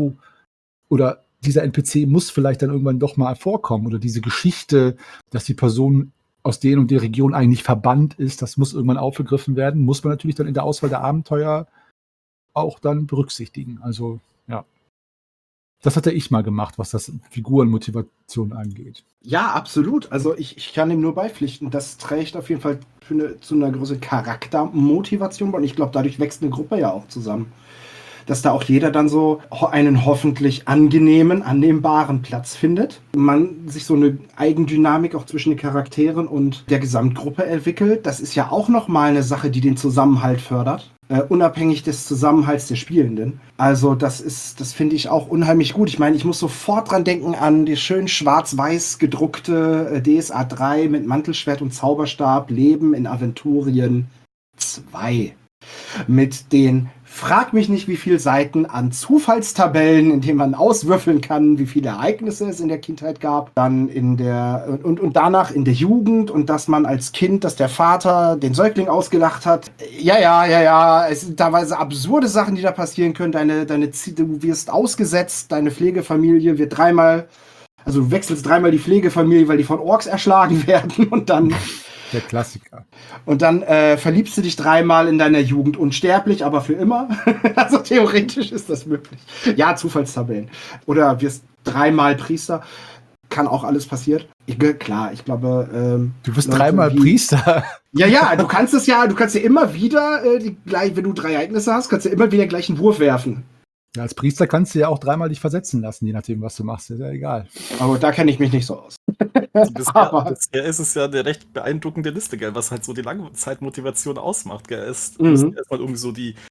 oder dieser NPC muss vielleicht dann irgendwann doch mal vorkommen oder diese Geschichte, dass die Person aus der und der Region eigentlich verbannt ist, das muss irgendwann aufgegriffen werden, muss man natürlich dann in der Auswahl der Abenteuer auch dann berücksichtigen. Also, ja. Das hatte ich mal gemacht, was das Figurenmotivation angeht. Ja, absolut. Also ich kann ihm nur beipflichten. Das trägt auf jeden Fall zu einer großen Charaktermotivation bei. Und ich glaube, dadurch wächst eine Gruppe ja auch zusammen. Dass da auch jeder dann so einen hoffentlich angenehmen, annehmbaren Platz findet. Man sich so eine Eigendynamik auch zwischen den Charakteren und der Gesamtgruppe entwickelt. Das ist ja auch nochmal eine Sache, die den Zusammenhalt fördert. Unabhängig des Zusammenhalts der Spielenden. Also das finde ich auch unheimlich gut. Ich meine, ich muss sofort dran denken an die schön schwarz-weiß gedruckte DSA 3 mit Mantelschwert und Zauberstab, Leben in Aventurien 2. Mit den, frag mich nicht, wie viele Seiten an Zufallstabellen, in denen man auswürfeln kann, wie viele Ereignisse es in der Kindheit gab, dann und danach in der Jugend und dass man als Kind, dass der Vater den Säugling ausgelacht hat. Ja, es sind teilweise absurde Sachen, die da passieren können. Du wirst ausgesetzt, deine Pflegefamilie wird du wechselst dreimal die Pflegefamilie, weil die von Orks erschlagen werden und dann der Klassiker. Und dann verliebst du dich 3-mal in deiner Jugend unsterblich, aber für immer. Also theoretisch ist das möglich. Ja, Zufallstabellen. Oder wirst 3-mal Priester. Kann auch alles passieren. Klar, ich glaube... du wirst 3-mal Priester? Ja, du kannst ja immer wieder, wenn du 3 Ereignisse hast, kannst du immer wieder gleich einen Wurf werfen. Ja, als Priester kannst du ja auch 3-mal dich versetzen lassen, je nachdem, was du machst. Ist ja egal. Aber da kenne ich mich nicht so aus. Bisher ist es ja eine recht beeindruckende Liste, gell, was halt so die Langzeitmotivation ausmacht. Gell. Es müssen erstmal irgendwie so die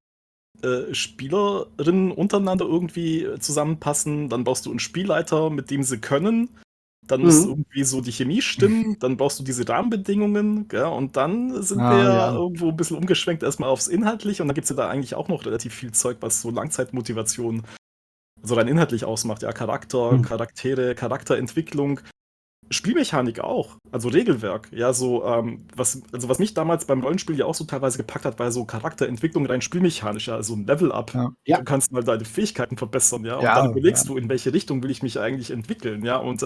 Spielerinnen untereinander irgendwie zusammenpassen. Dann brauchst du einen Spielleiter, mit dem sie können. Dann muss irgendwie so die Chemie stimmen. Dann brauchst du diese Rahmenbedingungen. Gell, und dann sind wir irgendwo ein bisschen umgeschwenkt erstmal aufs Inhaltliche. Und dann gibt es ja da eigentlich auch noch relativ viel Zeug, was so Langzeitmotivation so rein inhaltlich ausmacht. Ja, Charaktere, Charakterentwicklung. Spielmechanik auch, also Regelwerk, ja, so, was mich damals beim Rollenspiel ja auch so teilweise gepackt hat, war so Charakterentwicklung rein spielmechanisch, ja, also ein Level-Up. Ja. Du kannst mal deine Fähigkeiten verbessern, ja, und Ja, dann überlegst du, in welche Richtung will ich mich eigentlich entwickeln, ja, und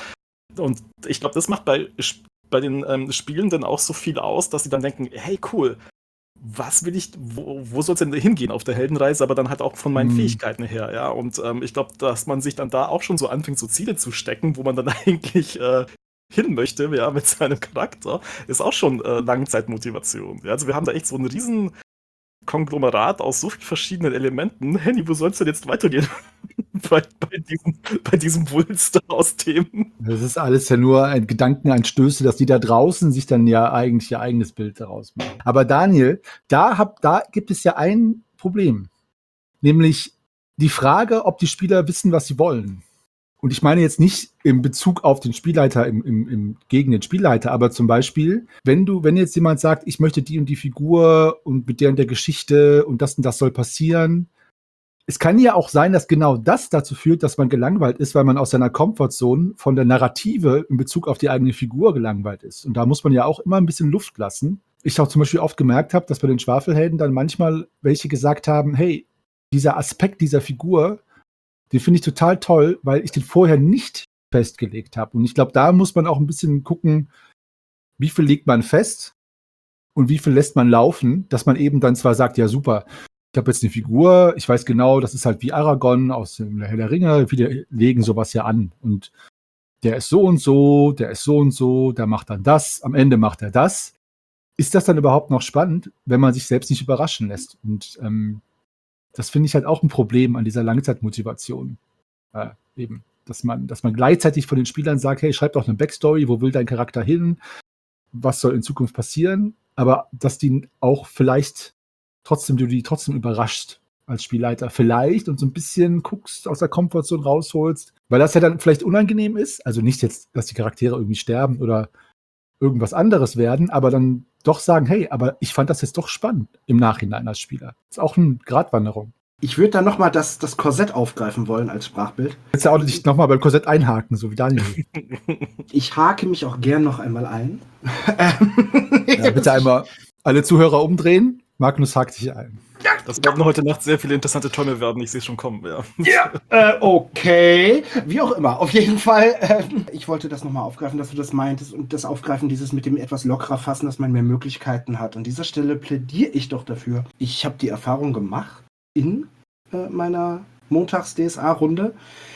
ich glaube, das macht bei den Spielenden auch so viel aus, dass sie dann denken, hey, cool, was will ich, wo soll es denn hingehen auf der Heldenreise, aber dann halt auch von meinen Fähigkeiten her, ja, und ich glaube, dass man sich dann da auch schon so anfängt, so Ziele zu stecken, wo man dann eigentlich hin möchte, ja, mit seinem Charakter, ist auch schon Langzeitmotivation, ja, also wir haben da echt so einen riesen Konglomerat aus so vielen verschiedenen Elementen. Henny, wo soll es denn jetzt weitergehen? bei diesem Wulst aus Themen. Das ist alles ja nur ein Gedankenanstöße, dass die da draußen sich dann ja eigentlich ihr eigenes Bild daraus machen. Aber Daniel, da gibt es ja ein Problem. Nämlich die Frage, ob die Spieler wissen, was sie wollen. Und ich meine jetzt nicht in Bezug auf den Spielleiter, gegen den Spielleiter, aber zum Beispiel, wenn jetzt jemand sagt, ich möchte die und die Figur und mit der und der Geschichte und das soll passieren. Es kann ja auch sein, dass genau das dazu führt, dass man gelangweilt ist, weil man aus seiner Komfortzone von der Narrative in Bezug auf die eigene Figur gelangweilt ist. Und da muss man ja auch immer ein bisschen Luft lassen. Ich auch zum Beispiel oft gemerkt habe, dass bei den Schwafelhelden dann manchmal welche gesagt haben, hey, dieser Aspekt dieser Figur, den finde ich total toll, weil ich den vorher nicht festgelegt habe. Und ich glaube, da muss man auch ein bisschen gucken, wie viel legt man fest und wie viel lässt man laufen, dass man eben dann zwar sagt, ja super, ich habe jetzt eine Figur, ich weiß genau, das ist halt wie Aragorn aus dem Herr der Ringe, viele legen sowas ja an und der ist so und so, der ist so und so, der macht dann das, am Ende macht er das. Ist das dann überhaupt noch spannend, wenn man sich selbst nicht überraschen lässt? Und das finde ich halt auch ein Problem an dieser Langzeitmotivation. Eben, dass man gleichzeitig von den Spielern sagt, hey, schreib doch eine Backstory, wo will dein Charakter hin? Was soll in Zukunft passieren? Aber dass die auch vielleicht du die trotzdem überraschst als Spielleiter. Vielleicht und so ein bisschen guckst, aus der Komfortzone rausholst, weil das ja dann vielleicht unangenehm ist. Also nicht jetzt, dass die Charaktere irgendwie sterben oder irgendwas anderes werden, aber dann doch sagen, hey, aber ich fand das jetzt doch spannend im Nachhinein als Spieler. Ist auch eine Gratwanderung. Ich würde dann nochmal das Korsett aufgreifen wollen als Sprachbild. Jetzt ja auch nicht nochmal beim Korsett einhaken, so wie Daniel. Ich hake mich auch gern noch einmal ein. Ja, bitte einmal alle Zuhörer umdrehen. Magnus hakt sich ein. Das werden heute Nacht sehr viele interessante Töne werden. Ich sehe es schon kommen, ja. Ja, okay. Wie auch immer. Auf jeden Fall, ich wollte das nochmal aufgreifen, dass du das meintest und das Aufgreifen dieses mit dem etwas lockerer fassen, dass man mehr Möglichkeiten hat. An dieser Stelle plädiere ich doch dafür. Ich habe die Erfahrung gemacht in meiner Montags-DSA-Runde,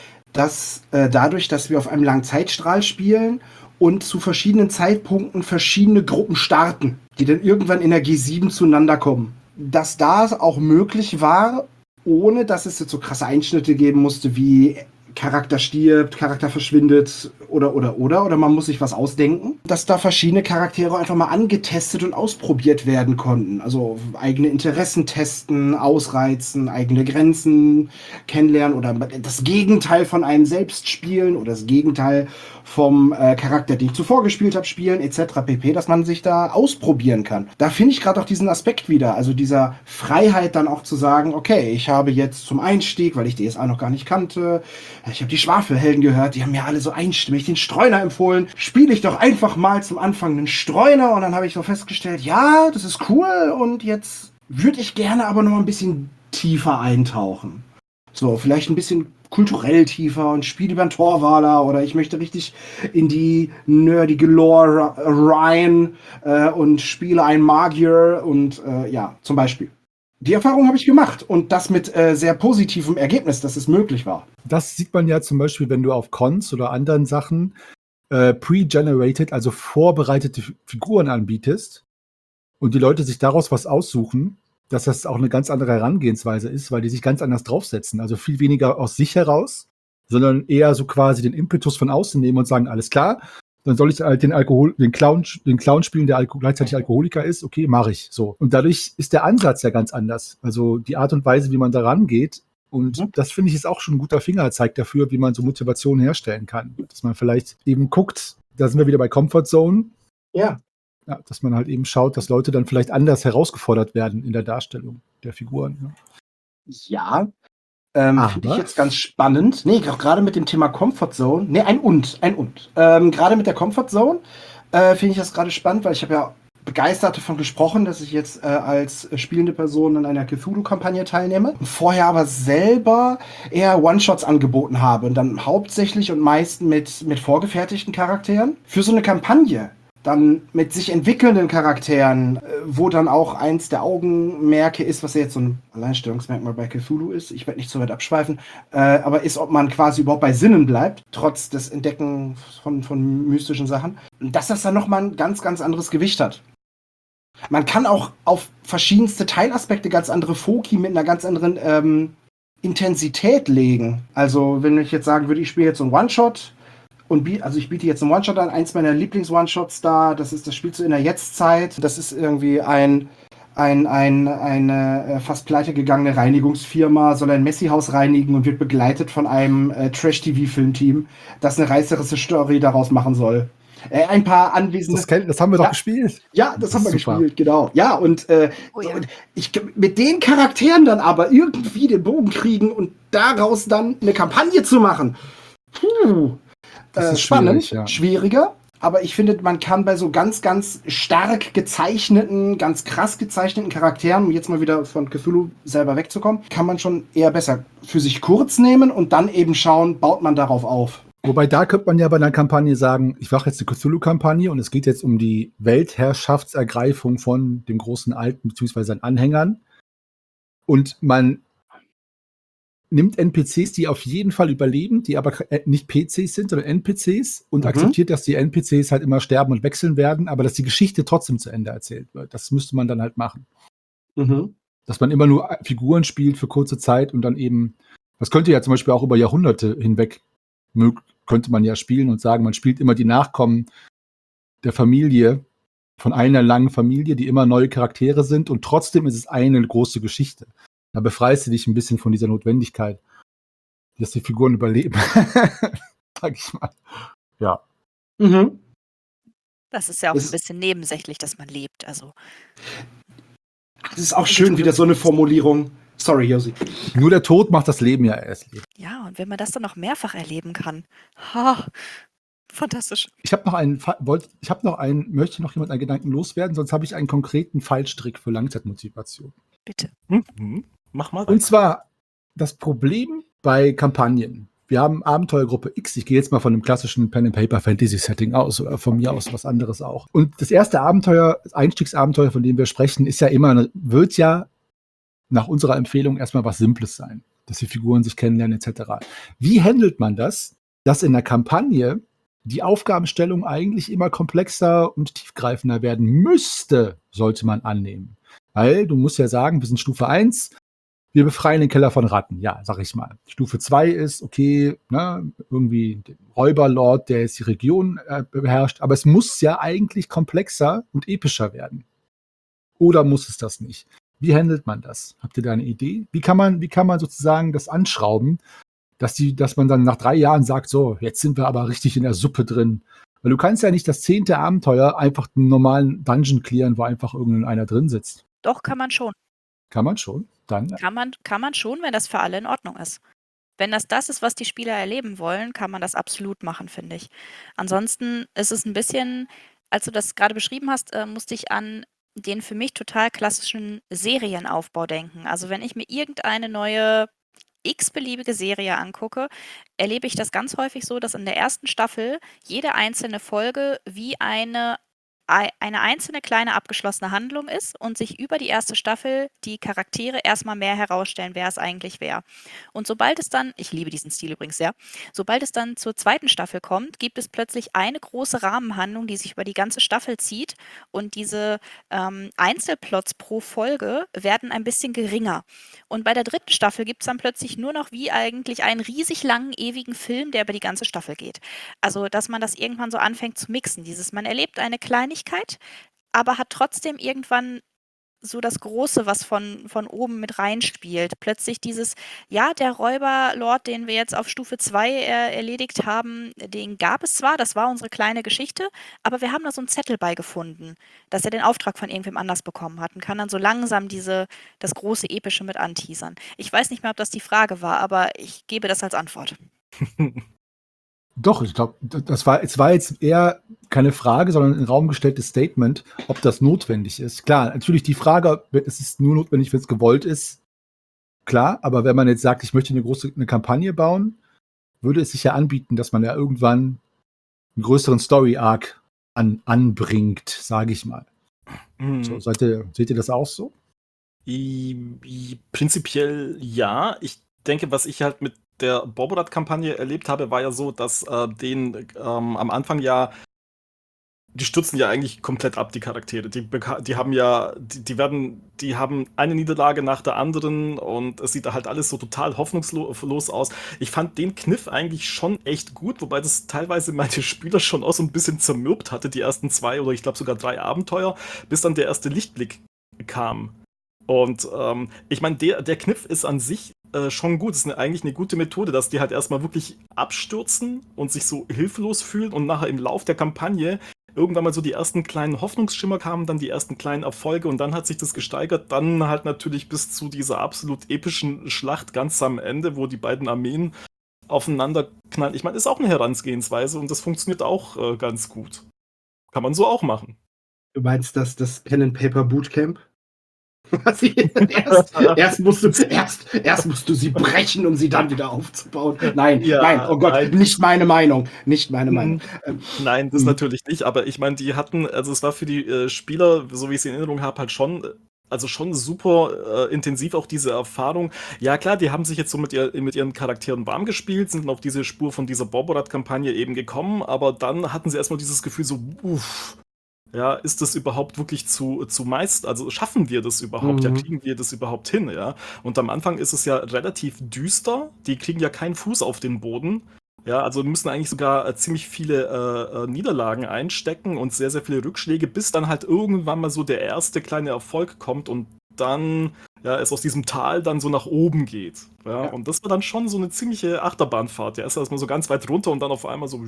dass dadurch, dass wir auf einem langen Zeitstrahl spielen und zu verschiedenen Zeitpunkten verschiedene Gruppen starten, die dann irgendwann in der G7 zueinander kommen, dass da auch möglich war, ohne dass es jetzt so krasse Einschnitte geben musste, wie Charakter stirbt, Charakter verschwindet oder man muss sich was ausdenken, dass da verschiedene Charaktere einfach mal angetestet und ausprobiert werden konnten. Also eigene Interessen testen, ausreizen, eigene Grenzen kennenlernen oder das Gegenteil von einem selbst spielen oder das Gegenteil vom Charakter, den ich zuvor gespielt habe, spielen, etc. pp., dass man sich da ausprobieren kann. Da finde ich gerade auch diesen Aspekt wieder, also dieser Freiheit dann auch zu sagen, okay, ich habe jetzt zum Einstieg, weil ich DSA noch gar nicht kannte, ich habe die Schwafelhelden gehört, die haben mir alle so einstimmig den Streuner empfohlen, spiele ich doch einfach mal zum Anfang einen Streuner und dann habe ich so festgestellt, ja, das ist cool und jetzt würde ich gerne aber noch mal ein bisschen tiefer eintauchen. So, vielleicht ein bisschen kulturell tiefer und spiele über einen Torwaler oder ich möchte richtig in die nerdige Lore rein und spiele einen Magier und ja, zum Beispiel. Die Erfahrung habe ich gemacht und das mit sehr positivem Ergebnis, dass es möglich war. Das sieht man ja zum Beispiel, wenn du auf Cons oder anderen Sachen pre-generated, also vorbereitete Figuren anbietest und die Leute sich daraus was aussuchen, dass das auch eine ganz andere Herangehensweise ist, weil die sich ganz anders draufsetzen. Also viel weniger aus sich heraus, sondern eher so quasi den Impetus von außen nehmen und sagen, alles klar, dann soll ich halt den Clown spielen, der gleichzeitig Alkoholiker ist. Okay, mache ich so. Und dadurch ist der Ansatz ja ganz anders. Also die Art und Weise, wie man da rangeht. Und das finde ich ist auch schon ein guter Fingerzeig dafür, wie man so Motivation herstellen kann. Dass man vielleicht eben guckt, da sind wir wieder bei Comfort Zone. Ja. Ja, dass man halt eben schaut, dass Leute dann vielleicht anders herausgefordert werden in der Darstellung der Figuren. Ja. Finde ich jetzt ganz spannend. Nee, gerade mit dem Thema Comfort Zone. Nee, ein Und. Gerade mit der Comfort Zone finde ich das gerade spannend, weil ich habe ja begeistert davon gesprochen, dass ich jetzt als spielende Person an einer Cthulhu-Kampagne teilnehme. Vorher aber selber eher One-Shots angeboten habe und dann hauptsächlich und meist mit vorgefertigten Charakteren. Für so eine Kampagne dann mit sich entwickelnden Charakteren, wo dann auch eins der Augenmerke ist, was ja jetzt so ein Alleinstellungsmerkmal bei Cthulhu ist, ich werde nicht so weit abschweifen, aber ist, ob man quasi überhaupt bei Sinnen bleibt, trotz des Entdecken von mystischen Sachen, dass das dann nochmal ein ganz, ganz anderes Gewicht hat. Man kann auch auf verschiedenste Teilaspekte ganz andere Foki mit einer ganz anderen Intensität legen. Also wenn ich jetzt sagen würde, ich spiele jetzt so einen One-Shot, also ich biete jetzt einen One-Shot an, eins meiner Lieblings-One-Shots da, das spielst du in der Jetztzeit, das ist irgendwie eine fast pleite gegangene Reinigungsfirma, soll ein Messi-Haus reinigen und wird begleitet von einem Trash-TV-Filmteam, das eine reißerische Story daraus machen soll. Ein paar Anwesende. Das haben wir doch gespielt. Ja, das haben wir gespielt, genau. Ja, und ich mit den Charakteren dann aber irgendwie den Bogen kriegen und daraus dann eine Kampagne zu machen. Das ist spannend, schwieriger, aber ich finde, man kann bei so ganz, ganz stark gezeichneten, ganz krass gezeichneten Charakteren, um jetzt mal wieder von Cthulhu selber wegzukommen, kann man schon eher besser für sich kurz nehmen und dann eben schauen, baut man darauf auf. Wobei, da könnte man ja bei einer Kampagne sagen, ich mache jetzt eine Cthulhu-Kampagne und es geht jetzt um die Weltherrschaftsergreifung von dem großen Alten bzw. seinen Anhängern. Und man nimmt NPCs, die auf jeden Fall überleben, die aber nicht PCs sind, sondern NPCs und akzeptiert, dass die NPCs halt immer sterben und wechseln werden, aber dass die Geschichte trotzdem zu Ende erzählt wird. Das müsste man dann halt machen. Dass man immer nur Figuren spielt für kurze Zeit und dann eben, das könnte ja zum Beispiel auch über Jahrhunderte hinweg, könnte man ja spielen und sagen, man spielt immer die Nachkommen der Familie, von einer langen Familie, die immer neue Charaktere sind und trotzdem ist es eine große Geschichte. Da befreist du dich ein bisschen von dieser Notwendigkeit, dass die Figuren überleben. Sag ich mal. Ja. Das ist ja auch ein bisschen nebensächlich, dass man lebt. Also. Das ist auch schön, wieder so eine Formulierung. Sorry, Josi. Nur der Tod macht das Leben ja erst leben. Ja, und wenn man das dann noch mehrfach erleben kann. Ha, fantastisch. Ich habe noch möchte noch jemand einen Gedanken loswerden, sonst habe ich einen konkreten Fallstrick für Langzeitmotivation. Bitte. Mach mal. Und zwar das Problem bei Kampagnen. Wir haben Abenteuergruppe X. Ich gehe jetzt mal von einem klassischen Pen-and-Paper-Fantasy-Setting aus oder von mir aus was anderes auch. Und das erste Abenteuer, das Einstiegsabenteuer, von dem wir sprechen, wird ja nach unserer Empfehlung erstmal was Simples sein, dass die Figuren sich kennenlernen etc. Wie handelt man das, dass in der Kampagne die Aufgabenstellung eigentlich immer komplexer und tiefgreifender werden müsste, sollte man annehmen. Weil du musst ja sagen, wir sind Stufe 1, wir befreien den Keller von Ratten. Ja, sag ich mal. Stufe 2 ist, okay, irgendwie der Räuberlord, der jetzt die Region beherrscht. Aber es muss ja eigentlich komplexer und epischer werden. Oder muss es das nicht? Wie handelt man das? Habt ihr da eine Idee? Wie kann man sozusagen das anschrauben, dass man dann nach 3 Jahren sagt, so, jetzt sind wir aber richtig in der Suppe drin. Weil du kannst ja nicht das 10. Abenteuer einfach einen normalen Dungeon clearen, wo einfach irgendeiner drin sitzt. Doch, kann man schon. Kann man schon? Dann. Kann man schon, wenn das für alle in Ordnung ist. Wenn das ist, was die Spieler erleben wollen, kann man das absolut machen, finde ich. Ansonsten ist es ein bisschen, als du das gerade beschrieben hast, musste ich an den für mich total klassischen Serienaufbau denken. Also wenn ich mir irgendeine neue x-beliebige Serie angucke, erlebe ich das ganz häufig so, dass in der ersten Staffel jede einzelne Folge wie eine einzelne kleine abgeschlossene Handlung ist und sich über die erste Staffel die Charaktere erstmal mehr herausstellen, wer es eigentlich wäre. Und sobald es dann, ich liebe diesen Stil übrigens sehr, sobald es dann zur zweiten Staffel kommt, gibt es plötzlich eine große Rahmenhandlung, die sich über die ganze Staffel zieht und diese Einzelplots pro Folge werden ein bisschen geringer. Und bei der dritten Staffel gibt es dann plötzlich nur noch wie eigentlich einen riesig langen, ewigen Film, der über die ganze Staffel geht. Also, dass man das irgendwann so anfängt zu mixen. Man erlebt eine Kleinigkeit, aber hat trotzdem irgendwann so das Große, was von oben mit reinspielt. Plötzlich der Räuberlord, den wir jetzt auf Stufe 2 erledigt haben, den gab es zwar, das war unsere kleine Geschichte, aber wir haben da so einen Zettel bei gefunden, dass er den Auftrag von irgendwem anders bekommen hat und kann dann so langsam das große Epische mit anteasern. Ich weiß nicht mehr, ob das die Frage war, aber ich gebe das als Antwort. Doch, ich glaube, es war jetzt eher keine Frage, sondern ein in den Raum gestelltes Statement, ob das notwendig ist. Klar, natürlich die Frage, es ist nur notwendig, wenn es gewollt ist. Klar, aber wenn man jetzt sagt, ich möchte eine Kampagne bauen, würde es sich ja anbieten, dass man ja irgendwann einen größeren Story-Arc anbringt, sage ich mal. So, seht ihr das auch so? Prinzipiell ja. Ich denke, was ich halt mit der Boborat-Kampagne erlebt habe, war ja so, dass am Anfang ja, die stürzen ja eigentlich komplett ab, die Charaktere. Die haben eine Niederlage nach der anderen und es sieht da halt alles so total hoffnungslos aus. Ich fand den Kniff eigentlich schon echt gut, wobei das teilweise meine Spieler schon auch so ein bisschen zermürbt hatte, die ersten 2 oder ich glaube sogar 3 Abenteuer, bis dann der erste Lichtblick kam. Und ich meine, der Kniff ist an sich schon gut. Das ist eigentlich eine gute Methode, dass die halt erstmal wirklich abstürzen und sich so hilflos fühlen und nachher im Lauf der Kampagne irgendwann mal so die ersten kleinen Hoffnungsschimmer kamen, dann die ersten kleinen Erfolge und dann hat sich das gesteigert, dann halt natürlich bis zu dieser absolut epischen Schlacht ganz am Ende, wo die beiden Armeen aufeinander knallen. Ich meine, ist auch eine Herangehensweise und das funktioniert auch ganz gut. Kann man so auch machen. Du meinst das Pen and Paper Bootcamp? Erst musst du sie brechen, um sie dann wieder aufzubauen. Nein, oh Gott, nein. nicht meine Meinung. Nicht meine Meinung. Nein, das natürlich nicht, aber ich meine, die hatten, also es war für die Spieler, so wie ich es in Erinnerung habe, halt schon, also schon super intensiv auch diese Erfahrung. Ja klar, die haben sich jetzt so mit ihren Charakteren warm gespielt, sind auf diese Spur von dieser Borborat-Kampagne eben gekommen, aber dann hatten sie erstmal dieses Gefühl so, uff, ja, ist das überhaupt wirklich zu meist, also schaffen wir das überhaupt, ja, kriegen wir das überhaupt hin, ja? Und am Anfang ist es ja relativ düster, die kriegen ja keinen Fuß auf den Boden, ja, also müssen eigentlich sogar ziemlich viele Niederlagen einstecken und sehr, sehr viele Rückschläge, bis dann halt irgendwann mal so der erste kleine Erfolg kommt und dann, ja, es aus diesem Tal dann so nach oben geht, ja? Ja. Und das war dann schon so eine ziemliche Achterbahnfahrt, ja, erst erstmal so ganz weit runter und dann auf einmal so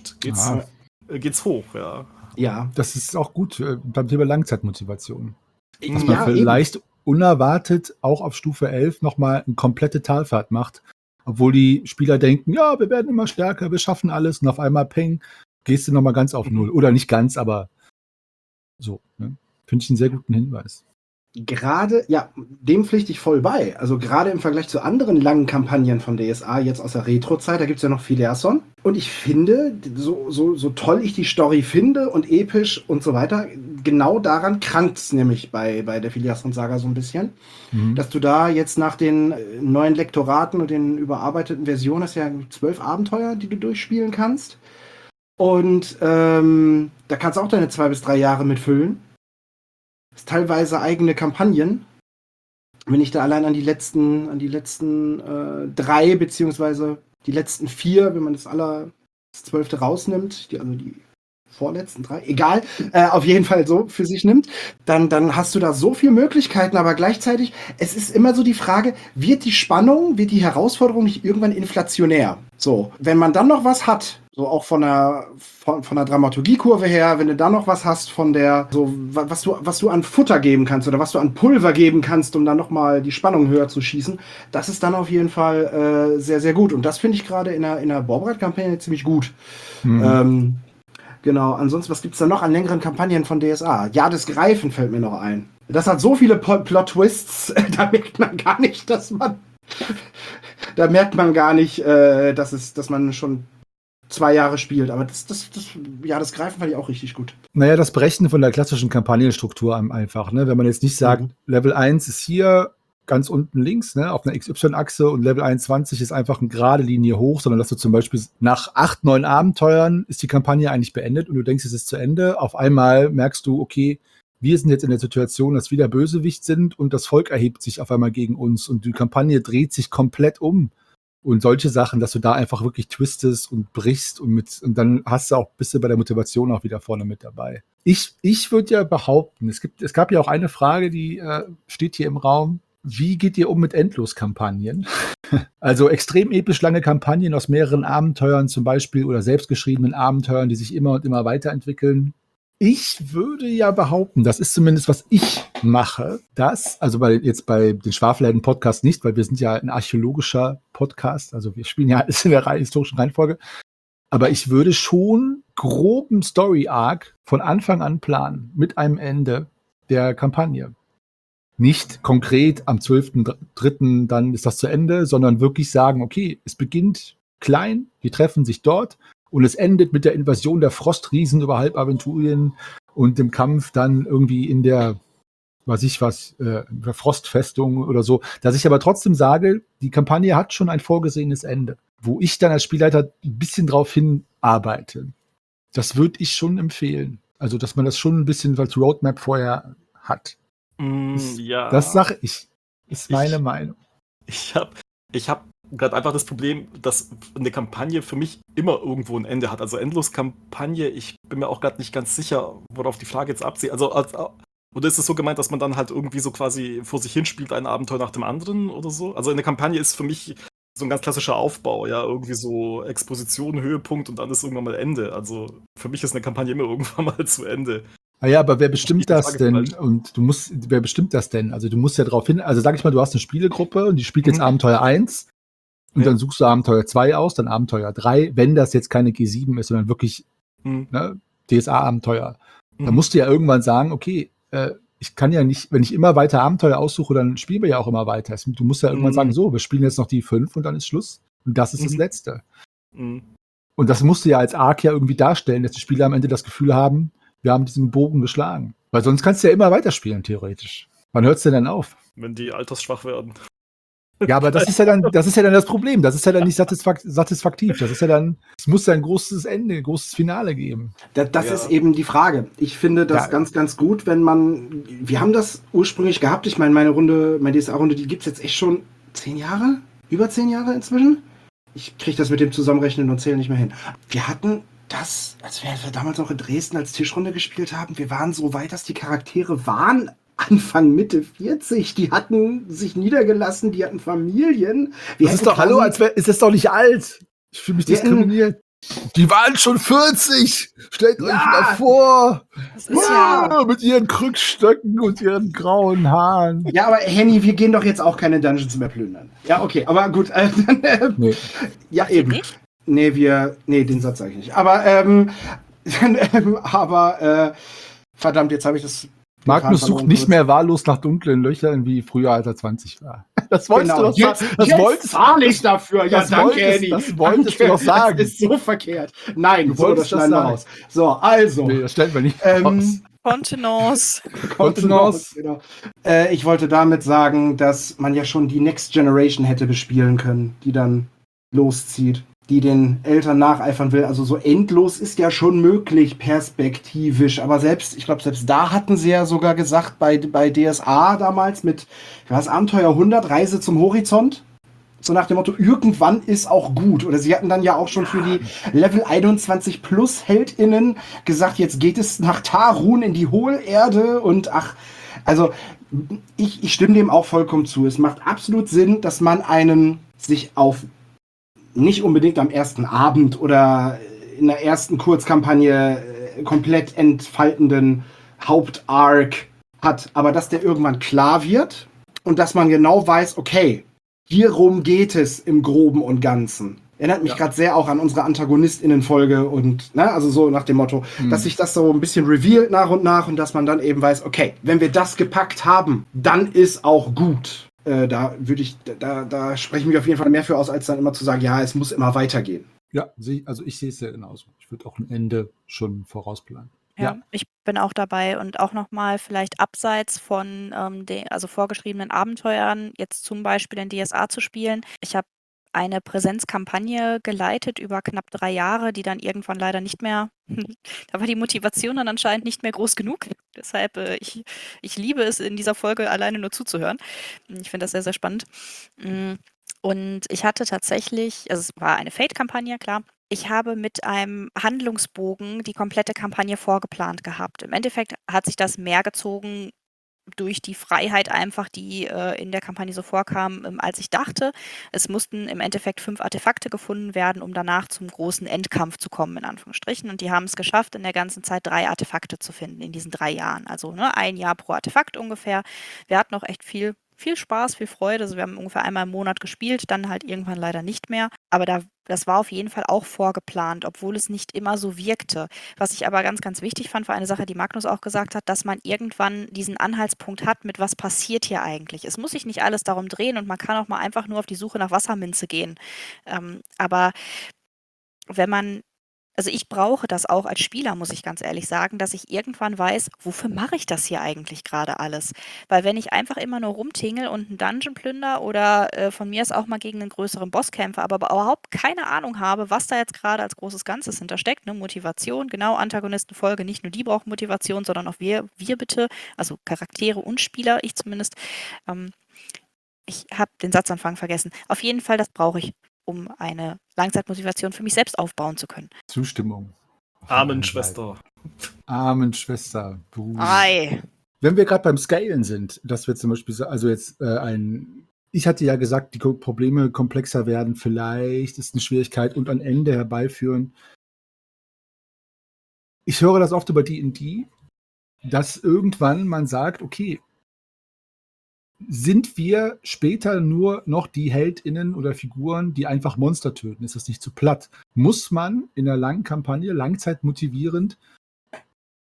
geht's hoch, ja. Ja. Das ist auch gut beim Thema Langzeitmotivation. Dass man Ja, vielleicht unerwartet auch auf Stufe 11 nochmal eine komplette Talfahrt macht, obwohl die Spieler denken, ja, wir werden immer stärker, wir schaffen alles und auf einmal, peng, gehst du nochmal ganz auf Null. Oder nicht ganz, aber so. Ne? Finde ich einen sehr guten Hinweis. Gerade, ja, dem pflichte ich voll bei. Also gerade im Vergleich zu anderen langen Kampagnen von DSA, jetzt aus der Retro-Zeit, da gibt es ja noch Filiason. Und ich finde, so toll ich die Story finde und episch und so weiter, genau daran krankt es nämlich bei der Filiason-Saga so ein bisschen. Dass du da jetzt nach den neuen Lektoraten und den überarbeiteten Versionen hast ja 12 Abenteuer, die du durchspielen kannst. Und da kannst du auch deine 2 bis 3 Jahre mitfüllen. Teilweise eigene Kampagnen. Wenn ich da allein an die letzten 3 beziehungsweise die letzten 4, wenn man das 12. rausnimmt, also die vorletzten 3, egal, auf jeden Fall so für sich nimmt, dann hast du da so viele Möglichkeiten, aber gleichzeitig, es ist immer so die Frage, wird die Herausforderung nicht irgendwann inflationär? So, wenn man dann noch was hat, so auch von der Dramaturgiekurve her, wenn du da noch was hast von der, so was du an Futter geben kannst oder was du an Pulver geben kannst, um dann nochmal die Spannung höher zu schießen, das ist dann auf jeden Fall sehr, sehr gut. Und das finde ich gerade in der Borborat-Kampagne ziemlich gut. Genau, ansonsten, was gibt's da noch an längeren Kampagnen von DSA? Ja, das Greifen fällt mir noch ein. Das hat so viele Plot-Twists, da merkt man gar nicht, dass man schon 2 Jahre spielt. Aber das Greifen fand ich auch richtig gut. Naja, das Brechen von der klassischen Kampagnenstruktur einfach, ne? Wenn man jetzt nicht sagt, Level 1 ist hier ganz unten links, ne, auf einer XY-Achse und Level 21 ist einfach eine gerade Linie hoch, sondern dass du zum Beispiel nach 8, 9 Abenteuern ist die Kampagne eigentlich beendet und du denkst, es ist zu Ende. Auf einmal merkst du, okay, wir sind jetzt in der Situation, dass wir der Bösewicht sind und das Volk erhebt sich auf einmal gegen uns und die Kampagne dreht sich komplett um. Und solche Sachen, dass du da einfach wirklich twistest und brichst und dann bist du bei der Motivation auch wieder vorne mit dabei. Ich würde ja behaupten, es gab ja auch eine Frage, die steht hier im Raum. Wie geht ihr um mit Endloskampagnen? Also extrem episch lange Kampagnen aus mehreren Abenteuern zum Beispiel oder selbstgeschriebenen Abenteuern, die sich immer und immer weiterentwickeln. Ich würde ja behaupten, das ist zumindest, was ich mache, also bei den Schwafelhelden-Podcast nicht, weil wir sind ja ein archäologischer Podcast, also wir spielen ja alles in der historischen Reihenfolge, aber ich würde schon groben Story-Arc von Anfang an planen, mit einem Ende der Kampagne. Nicht konkret am 12.3. dann ist das zu Ende, sondern wirklich sagen, okay, es beginnt klein, die treffen sich dort und es endet mit der Invasion der Frostriesen über halb Aventurien und dem Kampf dann irgendwie in der Frostfestung oder so, dass ich aber trotzdem sage, die Kampagne hat schon ein vorgesehenes Ende, wo ich dann als Spielleiter ein bisschen drauf hinarbeite. Das würde ich schon empfehlen. Also, dass man das schon ein bisschen als Roadmap vorher hat. Ja. Das sage ich. Ist meine Meinung. Ich hab gerade einfach das Problem, dass eine Kampagne für mich immer irgendwo ein Ende hat. Also Endlos-Kampagne, ich bin mir auch gerade nicht ganz sicher, worauf die Frage jetzt abzielt. Oder ist es so gemeint, dass man dann halt irgendwie so quasi vor sich hin spielt, ein Abenteuer nach dem anderen oder so? Also eine Kampagne ist für mich so ein ganz klassischer Aufbau, ja, irgendwie so Exposition, Höhepunkt und dann ist irgendwann mal Ende. Also für mich ist eine Kampagne immer irgendwann mal zu Ende. Ja, aber wer bestimmt das denn? Wer bestimmt das denn? Also du musst ja darauf hin, also sag ich mal, du hast eine Spielegruppe und die spielt jetzt Abenteuer 1 und dann suchst du Abenteuer 2 aus, dann Abenteuer 3, wenn das jetzt keine G7 ist, sondern wirklich DSA-Abenteuer. Da musst du ja irgendwann sagen, okay, ich kann ja nicht, wenn ich immer weiter Abenteuer aussuche, dann spielen wir ja auch immer weiter. Du musst ja irgendwann sagen, so, wir spielen jetzt noch die 5 und dann ist Schluss. Und das ist das Letzte. Und das musst du ja als Arc ja irgendwie darstellen, dass die Spieler am Ende das Gefühl haben, wir haben diesen Bogen geschlagen. Weil sonst kannst du ja immer weiterspielen, theoretisch. Wann hört es denn dann auf? Wenn die altersschwach werden. Ja, aber das ist ja dann das Problem. Das ist ja dann nicht satisfaktiv. Das ist ja dann, es muss ja ein großes Ende, ein großes Finale geben. Das ist eben die Frage. Ich finde das ganz, ganz gut, wenn wir haben das ursprünglich gehabt. Ich meine, meine DSA-Runde, die gibt es jetzt echt schon 10 Jahre? Über 10 Jahre inzwischen? Ich kriege das mit dem Zusammenrechnen und Zählen nicht mehr hin. Wir hatten das, als wir damals noch in Dresden als Tischrunde gespielt haben, wir waren so weit, dass die Charaktere waren Anfang, Mitte 40. Die hatten sich niedergelassen, die hatten Familien. Das ist doch, hallo, ist das doch nicht alt. Ich fühle mich diskriminiert. Die waren schon 40. Stellt euch mal vor. Das ist ja Mit ihren Krückstöcken und ihren grauen Haaren. Ja, aber Henny, wir gehen doch jetzt auch keine Dungeons mehr plündern. Ja, okay, aber gut. Nee. Ja, eben. Nicht? Nee, den Satz sage ich nicht. Aber, verdammt, jetzt habe ich das. Magnus sucht nicht mehr wahllos nach dunklen Löchern, wie früher, als er 20 war. Das wolltest du doch sagen. Jetzt zahle ich dafür. Ja, danke, Henny. Das wolltest du doch sagen. Das ist so verkehrt. Nein, du wolltest das schneiden wir raus. So, also. Nee, das stellt man nicht raus. Kontenance. Genau. Ich wollte damit sagen, dass man ja schon die Next Generation hätte bespielen können, die dann loszieht, die den Eltern nacheifern will. Also so endlos ist ja schon möglich, perspektivisch. Aber ich glaube, selbst da hatten sie ja sogar gesagt, bei DSA damals mit, Abenteuer 100, Reise zum Horizont. So nach dem Motto, irgendwann ist auch gut. Oder sie hatten dann ja auch schon für die Level 21 plus HeldInnen gesagt, jetzt geht es nach Tarun in die Hohlerde und also ich stimme dem auch vollkommen zu. Es macht absolut Sinn, dass man einen sich auf nicht unbedingt am ersten Abend oder in der ersten Kurzkampagne komplett entfaltenden Hauptarc hat, aber dass der irgendwann klar wird und dass man genau weiß, okay, hierum geht es im Groben und Ganzen. Erinnert mich gerade sehr auch an unsere AntagonistInnen-Folge und, also so nach dem Motto, dass sich das so ein bisschen revealt nach und dass man dann eben weiß, okay, wenn wir das gepackt haben, dann ist auch gut. Da spreche ich mich auf jeden Fall mehr für aus, als dann immer zu sagen, ja, es muss immer weitergehen. Ja, ich sehe es ja genauso. Ich würde auch ein Ende schon vorausplanen. Ja, ich bin auch dabei und auch nochmal vielleicht abseits von vorgeschriebenen Abenteuern, jetzt zum Beispiel in DSA zu spielen. Ich habe eine Präsenzkampagne geleitet über knapp 3 Jahre, die dann irgendwann leider nicht mehr, da war die Motivation dann anscheinend nicht mehr groß genug. Deshalb, ich liebe es, in dieser Folge alleine nur zuzuhören. Ich finde das sehr, sehr spannend. Und ich hatte tatsächlich, also es war eine Fate-Kampagne, klar. Ich habe mit einem Handlungsbogen die komplette Kampagne vorgeplant gehabt. Im Endeffekt hat sich das mehr gezogen durch die Freiheit einfach, die in der Kampagne so vorkam, als ich dachte. Es mussten im Endeffekt 5 Artefakte gefunden werden, um danach zum großen Endkampf zu kommen, in Anführungsstrichen. Und die haben es geschafft, in der ganzen Zeit 3 Artefakte zu finden in diesen 3 Jahren. Also 1 Jahr pro Artefakt ungefähr. Wir hatten auch echt viel Spaß, viel Freude. Also wir haben ungefähr einmal im Monat gespielt, dann halt irgendwann leider nicht mehr. Aber das war auf jeden Fall auch vorgeplant, obwohl es nicht immer so wirkte. Was ich aber ganz, ganz wichtig fand, war eine Sache, die Magnus auch gesagt hat, dass man irgendwann diesen Anhaltspunkt hat, mit was passiert hier eigentlich. Es muss sich nicht alles darum drehen und man kann auch mal einfach nur auf die Suche nach Wasserminze gehen. Aber wenn man Also ich brauche das auch als Spieler, muss ich ganz ehrlich sagen, dass ich irgendwann weiß, wofür mache ich das hier eigentlich gerade alles? Weil wenn ich einfach immer nur rumtingel und einen Dungeon plünder oder von mir aus auch mal gegen einen größeren Boss kämpfe, aber überhaupt keine Ahnung habe, was da jetzt gerade als großes Ganzes hintersteckt, ne? Motivation, genau, Antagonistenfolge, nicht nur die brauchen Motivation, sondern auch wir bitte, also Charaktere und Spieler, ich zumindest. Ich habe den Satzanfang vergessen. Auf jeden Fall, das brauche ich, um eine Langzeitmotivation für mich selbst aufbauen zu können. Zustimmung. Amen, Schwester. Amen, Schwester. Ei. Wenn wir gerade beim Scalen sind, dass wir zum Beispiel, ich hatte ja gesagt, die Probleme komplexer werden, vielleicht ist eine Schwierigkeit und ein Ende herbeiführen. Ich höre das oft über D&D, dass irgendwann man sagt, okay, sind wir später nur noch die HeldInnen oder Figuren, die einfach Monster töten? Ist das nicht zu platt? Muss man in einer langen Kampagne, langzeitmotivierend,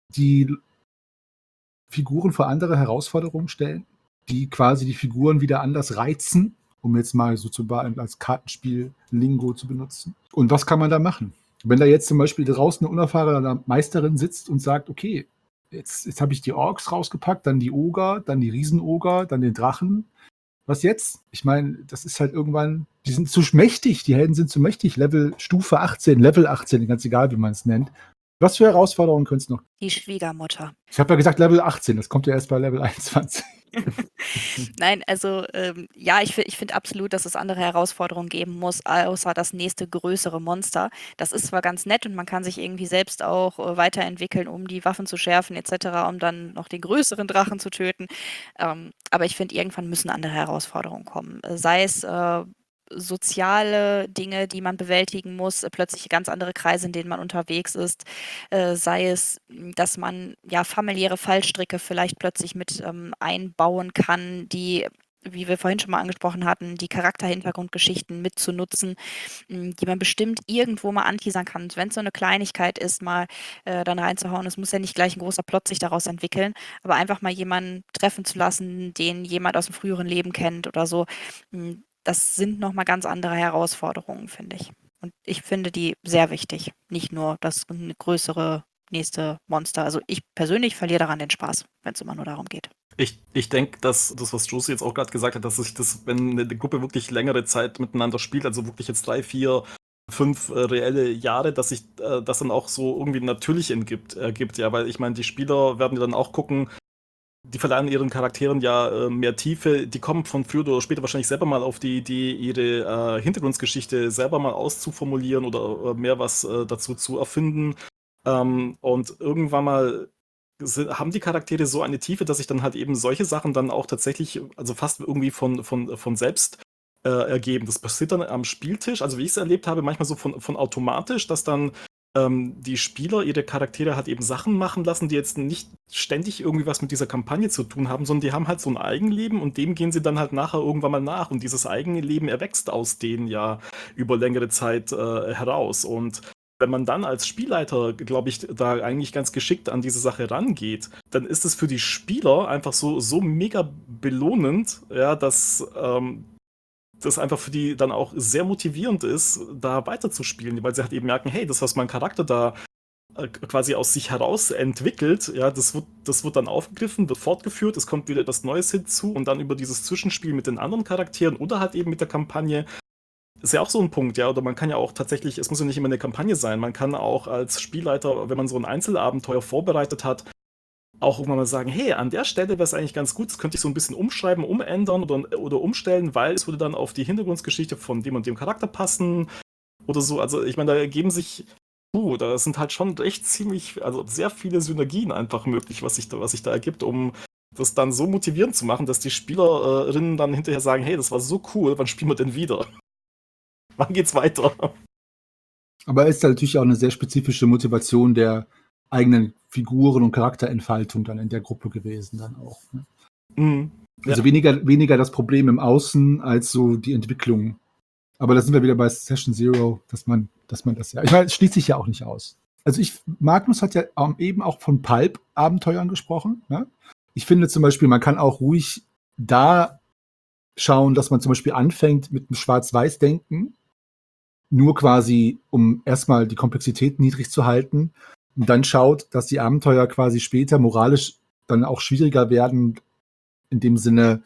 die Figuren vor andere Herausforderungen stellen, die quasi die Figuren wieder anders reizen, um jetzt mal so als Kartenspiel-Lingo zu benutzen. Und was kann man da machen? Wenn da jetzt zum Beispiel draußen eine unerfahrene Meisterin sitzt und sagt, okay, jetzt habe ich die Orks rausgepackt, dann die Oger, dann die Riesenoger, dann den Drachen. Was jetzt? Ich meine, das ist halt irgendwann, die sind zu mächtig, die Helden sind zu mächtig. Stufe 18, Level 18, ganz egal, wie man es nennt. Was für Herausforderungen können es noch? Die Schwiegermutter. Ich habe ja gesagt Level 18, das kommt ja erst bei Level 21. Nein, also ja, ich finde absolut, dass es andere Herausforderungen geben muss, außer das nächste größere Monster. Das ist zwar ganz nett und man kann sich irgendwie selbst auch weiterentwickeln, um die Waffen zu schärfen etc., um dann noch den größeren Drachen zu töten. Aber ich finde, irgendwann müssen andere Herausforderungen kommen. Sei es soziale Dinge, die man bewältigen muss, plötzlich ganz andere Kreise, in denen man unterwegs ist, sei es, dass man ja familiäre Fallstricke vielleicht plötzlich mit einbauen kann, die, wie wir vorhin schon mal angesprochen hatten, die Charakterhintergrundgeschichten mitzunutzen, die man bestimmt irgendwo mal anteasern kann. Wenn es so eine Kleinigkeit ist, mal dann reinzuhauen, es muss ja nicht gleich ein großer Plot sich daraus entwickeln, aber einfach mal jemanden treffen zu lassen, den jemand aus dem früheren Leben kennt oder so, das sind nochmal ganz andere Herausforderungen, finde ich. Und ich finde die sehr wichtig. Nicht nur das größere nächste Monster. Also ich persönlich verliere daran den Spaß, wenn es immer nur darum geht. Ich denke, dass das, was Josie jetzt auch gerade gesagt hat, dass sich das, wenn eine Gruppe wirklich längere Zeit miteinander spielt, also wirklich jetzt 3, 4, 5 reelle Jahre, dass sich das dann auch so irgendwie natürlich ergibt, ja, weil ich meine, die Spieler werden ja dann auch gucken, die verleihen ihren Charakteren ja mehr Tiefe, die kommen von früher oder später wahrscheinlich selber mal auf die Idee, ihre Hintergrundgeschichte selber mal auszuformulieren oder mehr was dazu zu erfinden. Und irgendwann mal haben die Charaktere so eine Tiefe, dass sich dann halt eben solche Sachen dann auch tatsächlich, also fast irgendwie von selbst ergeben. Das passiert dann am Spieltisch, also wie ich es erlebt habe, manchmal so von automatisch, dass dann die Spieler ihre Charaktere halt eben Sachen machen lassen, die jetzt nicht ständig irgendwie was mit dieser Kampagne zu tun haben, sondern die haben halt so ein Eigenleben und dem gehen sie dann halt nachher irgendwann mal nach und dieses eigene Leben erwächst aus denen ja über längere Zeit heraus und wenn man dann als Spielleiter, glaube ich, da eigentlich ganz geschickt an diese Sache rangeht, dann ist es für die Spieler einfach so mega belohnend, ja, dass das einfach für die dann auch sehr motivierend ist, da weiterzuspielen, weil sie halt eben merken, hey, das, was mein Charakter da quasi aus sich heraus entwickelt, ja, das wird dann aufgegriffen, wird fortgeführt, es kommt wieder etwas Neues hinzu und dann über dieses Zwischenspiel mit den anderen Charakteren oder halt eben mit der Kampagne ist ja auch so ein Punkt, ja, oder man kann ja auch tatsächlich, es muss ja nicht immer eine Kampagne sein, man kann auch als Spielleiter, wenn man so ein Einzelabenteuer vorbereitet hat, auch irgendwann mal sagen, hey, an der Stelle wäre es eigentlich ganz gut, das könnte ich so ein bisschen umschreiben, umändern oder umstellen, weil es würde dann auf die Hintergrundgeschichte von dem und dem Charakter passen oder so. Also ich meine, da ergeben sich, da sind halt schon echt ziemlich, also sehr viele Synergien einfach möglich, was sich da ergibt, um das dann so motivierend zu machen, dass die Spielerinnen dann hinterher sagen, hey, das war so cool, wann spielen wir denn wieder? Wann geht's weiter? Aber es ist natürlich auch eine sehr spezifische Motivation der eigenen Figuren und Charakterentfaltung dann in der Gruppe gewesen dann auch. Ne? Mhm. Also weniger das Problem im Außen als so die Entwicklung. Aber da sind wir wieder bei Session Zero, dass man das ja. Ich meine, es schließt sich ja auch nicht aus. Also Magnus hat ja eben auch von Pulp-Abenteuern gesprochen. Ne? Ich finde zum Beispiel, man kann auch ruhig da schauen, dass man zum Beispiel anfängt mit einem Schwarz-Weiß-Denken, nur quasi, um erstmal die Komplexität niedrig zu halten und dann schaut, dass die Abenteuer quasi später moralisch dann auch schwieriger werden, in dem Sinne,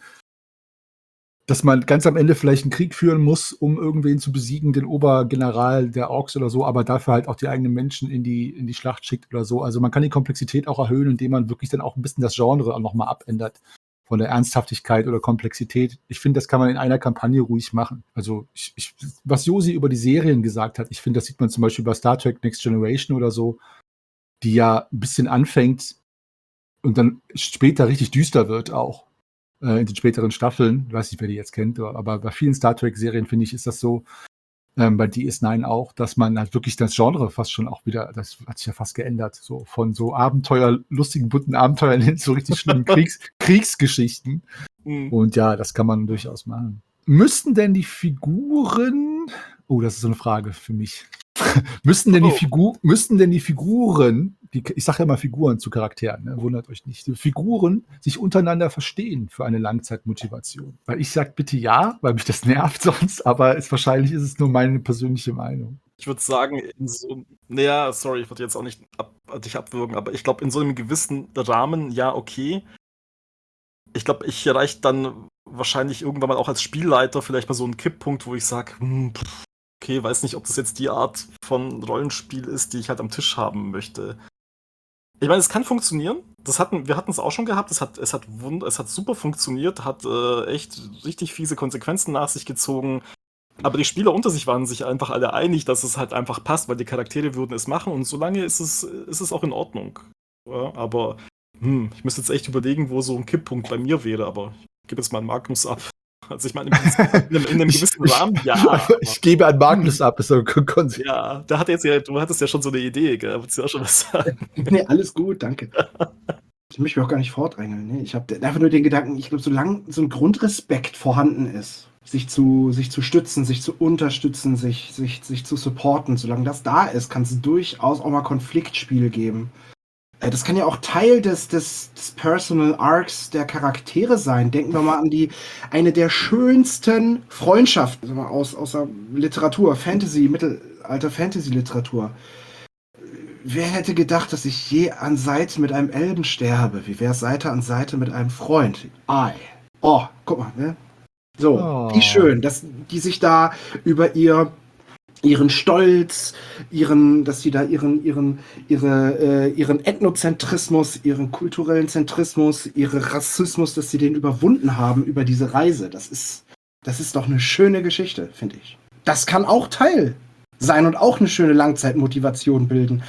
dass man ganz am Ende vielleicht einen Krieg führen muss, um irgendwen zu besiegen, den Obergeneral der Orks oder so, aber dafür halt auch die eigenen Menschen in die Schlacht schickt oder so. Also man kann die Komplexität auch erhöhen, indem man wirklich dann auch ein bisschen das Genre auch nochmal abändert von der Ernsthaftigkeit oder Komplexität. Ich finde, das kann man in einer Kampagne ruhig machen. Also was Josi über die Serien gesagt hat, ich finde, das sieht man zum Beispiel bei Star Trek Next Generation oder so, die ja ein bisschen anfängt und dann später richtig düster wird auch in den späteren Staffeln. Ich weiß nicht, wer die jetzt kennt, aber bei vielen Star Trek-Serien, finde ich, ist das so, bei DS9 auch, dass man halt wirklich das Genre fast schon auch wieder, das hat sich ja fast geändert, so von so lustigen, bunten Abenteuern hin zu richtig schlimmen Kriegsgeschichten. Mhm. Und ja, das kann man durchaus machen. Müssten denn die Figuren, das ist so eine Frage für mich, Müssten denn Oh. die Figuren, ich sage ja mal Figuren zu Charakteren, ne, wundert euch nicht, die Figuren sich untereinander verstehen für eine Langzeitmotivation? Weil ich sage bitte ja, weil mich das nervt sonst, aber wahrscheinlich ist es nur meine persönliche Meinung. Ich würde sagen, naja, sorry, ich würde jetzt auch nicht dich abwürgen, aber ich glaube, in so einem gewissen Rahmen, ja, okay. Ich glaube, ich erreiche dann wahrscheinlich irgendwann mal auch als Spielleiter vielleicht mal so einen Kipppunkt, wo ich sage, okay, weiß nicht, ob das jetzt die Art von Rollenspiel ist, die ich halt am Tisch haben möchte. Ich meine, es kann funktionieren. Wir hatten es auch schon gehabt. Es hat super funktioniert, hat echt richtig fiese Konsequenzen nach sich gezogen. Aber die Spieler unter sich waren sich einfach alle einig, dass es halt einfach passt, weil die Charaktere würden es machen und solange ist es auch in Ordnung. Ja, aber ich müsste jetzt echt überlegen, wo so ein Kipppunkt bei mir wäre, aber ich gebe jetzt mal einen Magnus ab. Also ich meine, in einem gewissen Rahmen, ja. Ich gebe an Magnus ab, ist so Ja, du hattest ja schon so eine Idee, gell? Wolltest du auch schon was sagen? Nee, alles gut, danke. Ich möchte mich auch gar nicht vordrängeln. Nee, ich habe einfach nur den Gedanken, ich glaube, solange so ein Grundrespekt vorhanden ist, sich zu stützen, sich zu unterstützen, sich zu supporten, solange das da ist, kann es durchaus auch mal Konfliktspiele geben. Das kann ja auch Teil des Personal Arcs der Charaktere sein. Denken wir mal an eine der schönsten Freundschaften aus der Literatur, Mittelalter Fantasy-Literatur. Wer hätte gedacht, dass ich je an Seite mit einem Elben sterbe? Wie wäre es Seite an Seite mit einem Freund? Oh, guck mal, ne? So, wie schön, dass die sich da über ihren Stolz, dass sie da ihren Ethnozentrismus, ihren kulturellen Zentrismus, ihren Rassismus, dass sie den überwunden haben über diese Reise. Das ist doch eine schöne Geschichte, finde ich. Das kann auch Teil sein und auch eine schöne Langzeitmotivation bilden.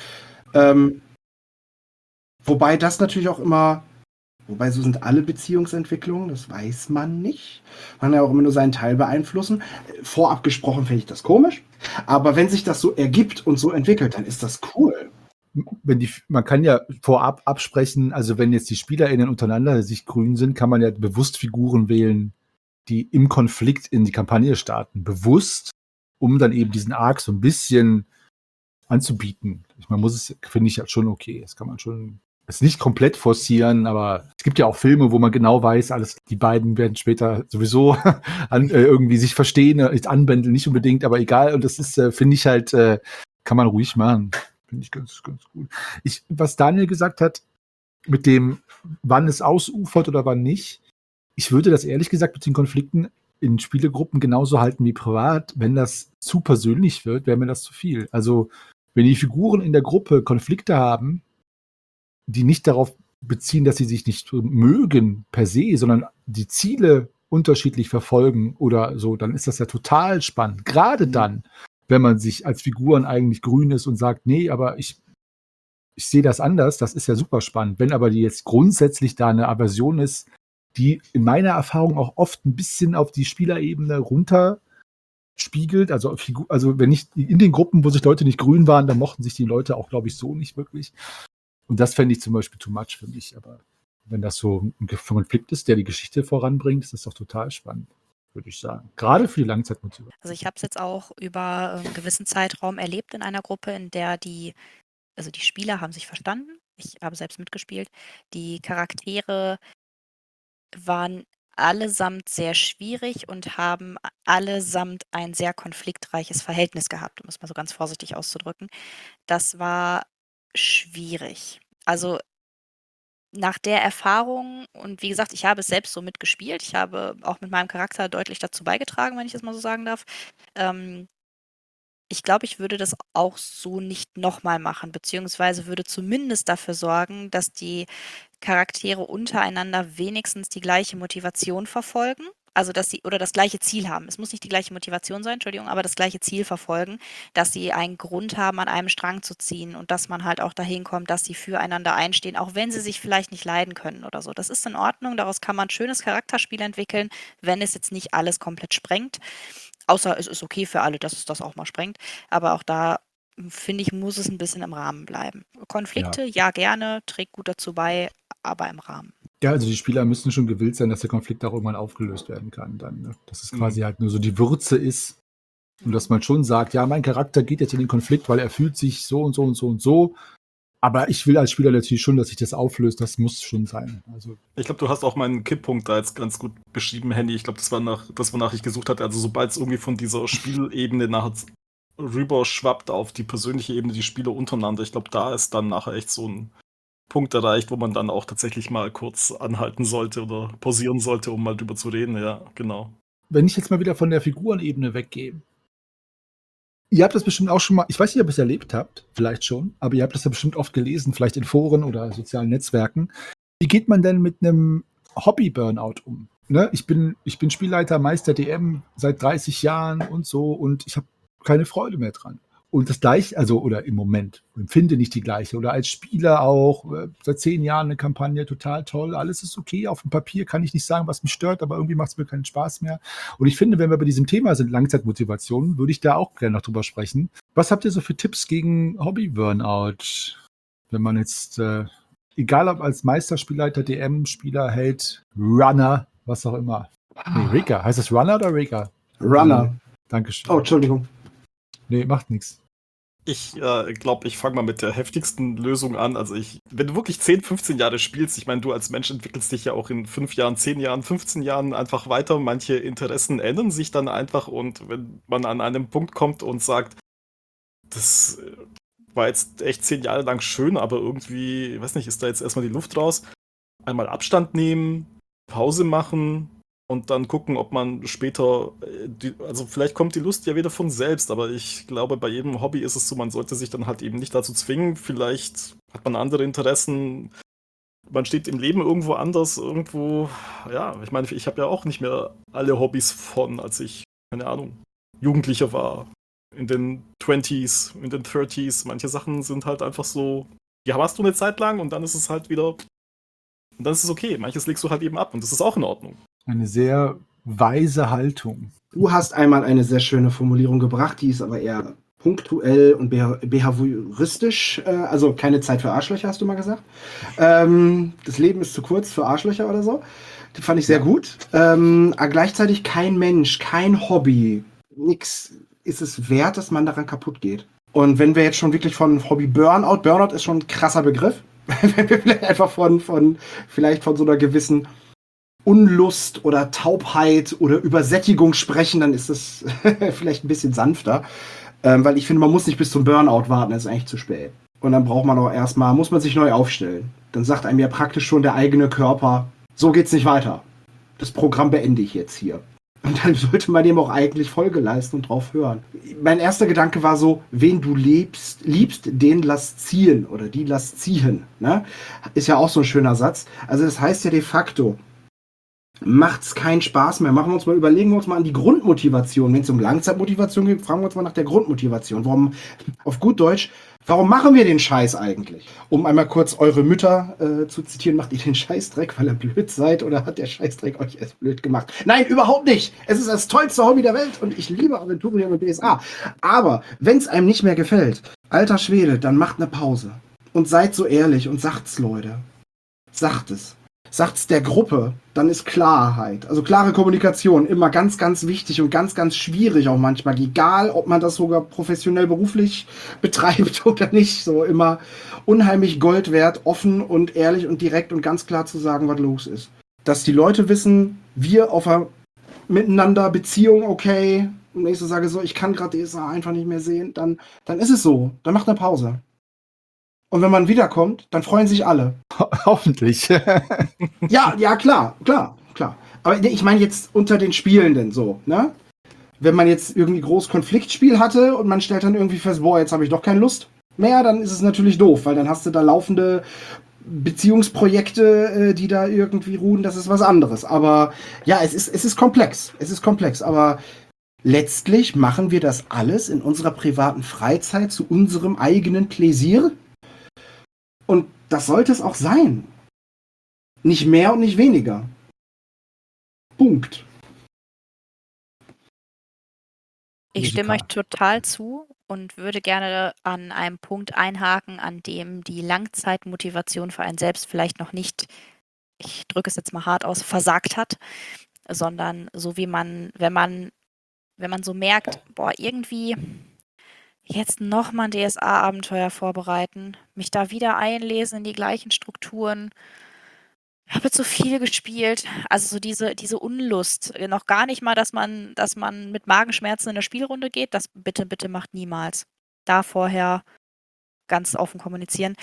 Wobei das natürlich auch immer, wobei so sind alle Beziehungsentwicklungen, das weiß man nicht. Man kann ja auch immer nur seinen Teil beeinflussen. Vorab gesprochen finde ich das komisch, aber wenn sich das so ergibt und so entwickelt, dann ist das cool. Man kann ja vorab absprechen, also wenn jetzt die SpielerInnen untereinander sich grün sind, kann man ja bewusst Figuren wählen, die im Konflikt in die Kampagne starten. Bewusst, um dann eben diesen Arc so ein bisschen anzubieten. Finde ich schon okay. Das kann man schon, es nicht komplett forcieren, aber es gibt ja auch Filme, wo man genau weiß, die beiden werden später sowieso irgendwie sich verstehen, anbändeln, nicht unbedingt, aber egal. Und das ist, finde ich halt, kann man ruhig machen. Finde ich ganz, ganz gut. Was Daniel gesagt hat, mit dem, wann es ausufert oder wann nicht, ich würde das ehrlich gesagt mit den Konflikten in Spielegruppen genauso halten wie privat. Wenn das zu persönlich wird, wäre mir das zu viel. Also, wenn die Figuren in der Gruppe Konflikte haben, die nicht darauf beziehen, dass sie sich nicht mögen per se, sondern die Ziele unterschiedlich verfolgen oder so, dann ist das ja total spannend. Gerade dann, wenn man sich als Figuren eigentlich grün ist und sagt, nee, aber ich sehe das anders, das ist ja super spannend. Wenn aber die jetzt grundsätzlich da eine Aversion ist, die in meiner Erfahrung auch oft ein bisschen auf die Spielerebene runter spiegelt, also wenn nicht in den Gruppen, wo sich Leute nicht grün waren, dann mochten sich die Leute auch, glaube ich, so nicht wirklich. Und das fände ich zum Beispiel too much für mich. Aber wenn das so ein Konflikt ist, der die Geschichte voranbringt, ist das doch total spannend, würde ich sagen. Gerade für die Langzeitmotivation. Also ich habe es jetzt auch über einen gewissen Zeitraum erlebt in einer Gruppe, in der die Spieler haben sich verstanden. Ich habe selbst mitgespielt. Die Charaktere waren allesamt sehr schwierig und haben allesamt ein sehr konfliktreiches Verhältnis gehabt, um es mal so ganz vorsichtig auszudrücken. Das war schwierig. Also nach der Erfahrung und wie gesagt, ich habe es selbst so mitgespielt. Ich habe auch mit meinem Charakter deutlich dazu beigetragen, wenn ich das mal so sagen darf. Ich glaube, ich würde das auch so nicht nochmal machen, beziehungsweise würde zumindest dafür sorgen, dass die Charaktere untereinander wenigstens die gleiche Motivation verfolgen. Also, dass sie oder das gleiche Ziel haben. Es muss nicht die gleiche Motivation sein, Entschuldigung, aber das gleiche Ziel verfolgen, dass sie einen Grund haben, an einem Strang zu ziehen und dass man halt auch dahin kommt, dass sie füreinander einstehen, auch wenn sie sich vielleicht nicht leiden können oder so. Das ist in Ordnung, daraus kann man ein schönes Charakterspiel entwickeln, wenn es jetzt nicht alles komplett sprengt. Außer es ist okay für alle, dass es das auch mal sprengt. Aber auch da, finde ich, muss es ein bisschen im Rahmen bleiben. Konflikte, ja gerne, trägt gut dazu bei, aber im Rahmen. Ja, also die Spieler müssen schon gewillt sein, dass der Konflikt auch irgendwann aufgelöst werden kann. Dann, ne? Dass es quasi halt nur so die Würze ist, Und dass man schon sagt, ja, mein Charakter geht jetzt in den Konflikt, weil er fühlt sich so und so und so und so. Aber ich will als Spieler natürlich schon, dass sich das auflöst. Das muss schon sein. Also, Ich glaube, du hast auch meinen Kipppunkt da jetzt ganz gut beschrieben, Henny. Ich glaube, das war das, wonach ich gesucht hatte. Also sobald es irgendwie von dieser Spielebene nachher rüber schwappt auf die persönliche Ebene, die Spieler untereinander, ich glaube, da ist dann nachher echt so ein Punkt erreicht, wo man dann auch tatsächlich mal kurz anhalten sollte oder pausieren sollte, um mal drüber zu reden. Ja, genau. wenn ich jetzt mal wieder von der Figurenebene weggehe. Ihr habt das bestimmt auch schon mal, ich weiß nicht, ob ihr es erlebt habt, vielleicht schon, aber ihr habt das ja bestimmt oft gelesen, vielleicht in Foren oder sozialen Netzwerken. Wie geht man denn mit einem Hobby-Burnout um? Ne? Ich bin Spielleiter, Meister DM seit 30 Jahren und so und ich habe keine Freude mehr dran. Und das gleiche, also oder im Moment, empfinde nicht die gleiche. Oder als Spieler auch, seit 10 Jahren eine Kampagne, total toll, alles ist okay. Auf dem Papier kann ich nicht sagen, was mich stört, aber irgendwie macht es mir keinen Spaß mehr. Und ich finde, wenn wir bei diesem Thema sind, Langzeitmotivation, würde ich da auch gerne noch drüber sprechen. Was habt ihr so für Tipps gegen Hobby-Burnout? Wenn man jetzt, egal ob als Meister, Spielleiter, DM, Spieler, Held, Runner, was auch immer. Nee, Rigger. Heißt das Runner oder Rigger? Runner. Dankeschön. Oh, Entschuldigung. Nee, macht nichts. Ich glaube, ich fange mal mit der heftigsten Lösung an. Also wenn du wirklich 10, 15 Jahre spielst, ich meine, du als Mensch entwickelst dich ja auch in 5 Jahren, 10 Jahren, 15 Jahren einfach weiter. Manche Interessen ändern sich dann einfach und wenn man an einem Punkt kommt und sagt, das war jetzt echt 10 Jahre lang schön, aber irgendwie, ich weiß nicht, ist da jetzt erstmal die Luft raus. Einmal Abstand nehmen, Pause machen und dann gucken, ob man später, also vielleicht kommt die Lust ja wieder von selbst, aber ich glaube, bei jedem Hobby ist es so, man sollte sich dann halt eben nicht dazu zwingen. Vielleicht hat man andere Interessen, man steht im Leben irgendwo anders, irgendwo, ja, ich meine, ich habe ja auch nicht mehr alle Hobbys von, als ich, keine Ahnung, Jugendlicher war. In den 20s, in den 30s, manche Sachen sind halt einfach so, die hast du eine Zeit lang und dann ist es halt wieder, und dann ist es okay. Manches legst du halt eben ab und das ist auch in Ordnung. Eine sehr weise Haltung. Du hast einmal eine sehr schöne Formulierung gebracht, die ist aber eher punktuell und behavioristisch. Also keine Zeit für Arschlöcher, hast du mal gesagt. Das Leben ist zu kurz für Arschlöcher oder so. Die fand ich sehr gut. Aber gleichzeitig kein Mensch, kein Hobby, nix ist es wert, dass man daran kaputt geht. Und wenn wir jetzt schon wirklich von Hobby Burnout ist schon ein krasser Begriff. Wenn wir vielleicht einfach von so einer gewissen Unlust oder Taubheit oder Übersättigung sprechen, dann ist es vielleicht ein bisschen sanfter. Weil ich finde, man muss nicht bis zum Burnout warten, das ist eigentlich zu spät. Und dann braucht man auch erstmal, muss man sich neu aufstellen. Dann sagt einem ja praktisch schon der eigene Körper, so geht's nicht weiter. Das Programm beende ich jetzt hier. Und dann sollte man dem auch eigentlich Folge leisten und drauf hören. Mein erster Gedanke war so, wen du liebst, den lass ziehen oder die lass ziehen. Ne? Ist ja auch so ein schöner Satz. Also das heißt ja de facto, macht's keinen Spaß mehr. Überlegen wir uns mal an die Grundmotivation. Wenn es um Langzeitmotivation geht, fragen wir uns mal nach der Grundmotivation. Warum, auf gut Deutsch, warum machen wir den Scheiß eigentlich? Um einmal kurz eure Mütter zu zitieren, macht ihr den Scheißdreck, weil ihr blöd seid oder hat der Scheißdreck euch erst blöd gemacht? Nein, überhaupt nicht. Es ist das tollste Hobby der Welt und ich liebe Aventurien und BSA. Aber wenn es einem nicht mehr gefällt, alter Schwede, dann macht eine Pause. Und seid so ehrlich und sagt's, Leute. Sagt es. Sagt's der Gruppe, dann ist Klarheit. Also klare Kommunikation, immer ganz, ganz wichtig und ganz, ganz schwierig auch manchmal. Egal, ob man das sogar professionell beruflich betreibt oder nicht. So immer unheimlich Gold wert, offen und ehrlich und direkt und ganz klar zu sagen, was los ist. Dass die Leute wissen, wir auf einer miteinander Beziehung okay. Und wenn ich so sage, so, ich kann gerade DSA einfach nicht mehr sehen, dann ist es so. Dann macht eine Pause. Und wenn man wiederkommt, dann freuen sich alle. Hoffentlich. Ja, klar. Aber ich meine jetzt unter den Spielenden so, ne? Wenn man jetzt irgendwie groß Konfliktspiel hatte und man stellt dann irgendwie fest, boah, jetzt habe ich doch keine Lust mehr, dann ist es natürlich doof, weil dann hast du da laufende Beziehungsprojekte, die da irgendwie ruhen, das ist was anderes. Aber ja, es ist komplex. Es ist komplex, aber letztlich machen wir das alles in unserer privaten Freizeit zu unserem eigenen Pläsier. Und das sollte es auch sein. Nicht mehr und nicht weniger. Punkt. Ich stimme euch total zu und würde gerne an einem Punkt einhaken, an dem die Langzeitmotivation für einen selbst vielleicht noch nicht, ich drücke es jetzt mal hart aus, versagt hat, sondern so wie man, wenn man wenn man so merkt, boah, irgendwie jetzt nochmal ein DSA-Abenteuer vorbereiten, mich da wieder einlesen in die gleichen Strukturen. Ich habe jetzt so viel gespielt. Also so diese Unlust. Noch gar nicht mal, dass man mit Magenschmerzen in eine Spielrunde geht. Das bitte, bitte macht niemals. Da vorher ganz offen kommunizieren.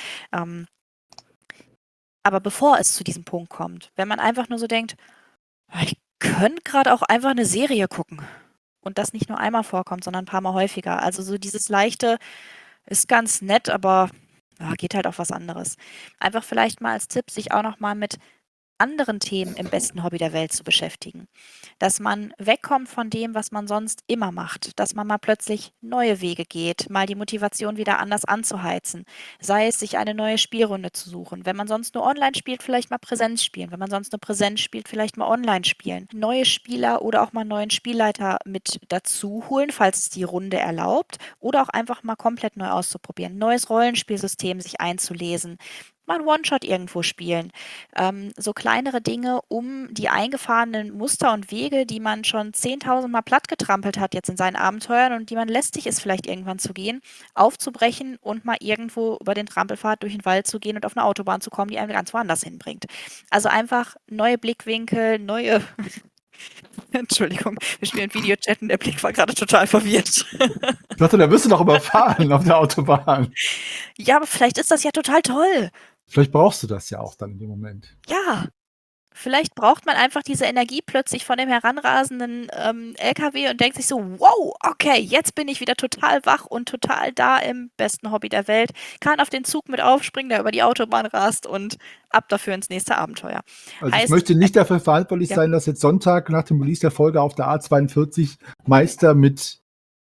Aber bevor es zu diesem Punkt kommt, wenn man einfach nur so denkt, ich könnte gerade auch einfach eine Serie gucken. Und das nicht nur einmal vorkommt, sondern ein paar Mal häufiger. Also so dieses leichte ist ganz nett, aber ja, geht halt auf was anderes. Einfach vielleicht mal als Tipp, sich auch noch mal mit anderen Themen im besten Hobby der Welt zu beschäftigen. Dass man wegkommt von dem, was man sonst immer macht. Dass man mal plötzlich neue Wege geht, mal die Motivation wieder anders anzuheizen. Sei es, sich eine neue Spielrunde zu suchen. Wenn man sonst nur online spielt, vielleicht mal Präsenz spielen. Wenn man sonst nur Präsenz spielt, vielleicht mal online spielen. Neue Spieler oder auch mal einen neuen Spielleiter mit dazu holen, falls es die Runde erlaubt. Oder auch einfach mal komplett neu auszuprobieren. Neues Rollenspielsystem sich einzulesen. Mal einen One-Shot irgendwo spielen. So kleinere Dinge, um die eingefahrenen Muster und Wege, die man schon 10.000 Mal plattgetrampelt hat jetzt in seinen Abenteuern und die man lästig ist, vielleicht irgendwann zu gehen, aufzubrechen und mal irgendwo über den Trampelpfad durch den Wald zu gehen und auf eine Autobahn zu kommen, die einen ganz woanders hinbringt. Also einfach neue Blickwinkel, neue... Entschuldigung, wir spielen Videochat und der Blick war gerade total verwirrt. Ich dachte, da wirst du doch überfahren auf der Autobahn. Ja, aber vielleicht ist das ja total toll. Vielleicht brauchst du das ja auch dann in dem Moment. Ja, vielleicht braucht man einfach diese Energie plötzlich von dem heranrasenden LKW und denkt sich so, wow, okay, jetzt bin ich wieder total wach und total da im besten Hobby der Welt, kann auf den Zug mit aufspringen, der über die Autobahn rast und ab dafür ins nächste Abenteuer. Also ich Heißt, möchte nicht dafür verantwortlich ja. sein, dass jetzt Sonntag nach dem Release der Folge auf der A42 Meister mit,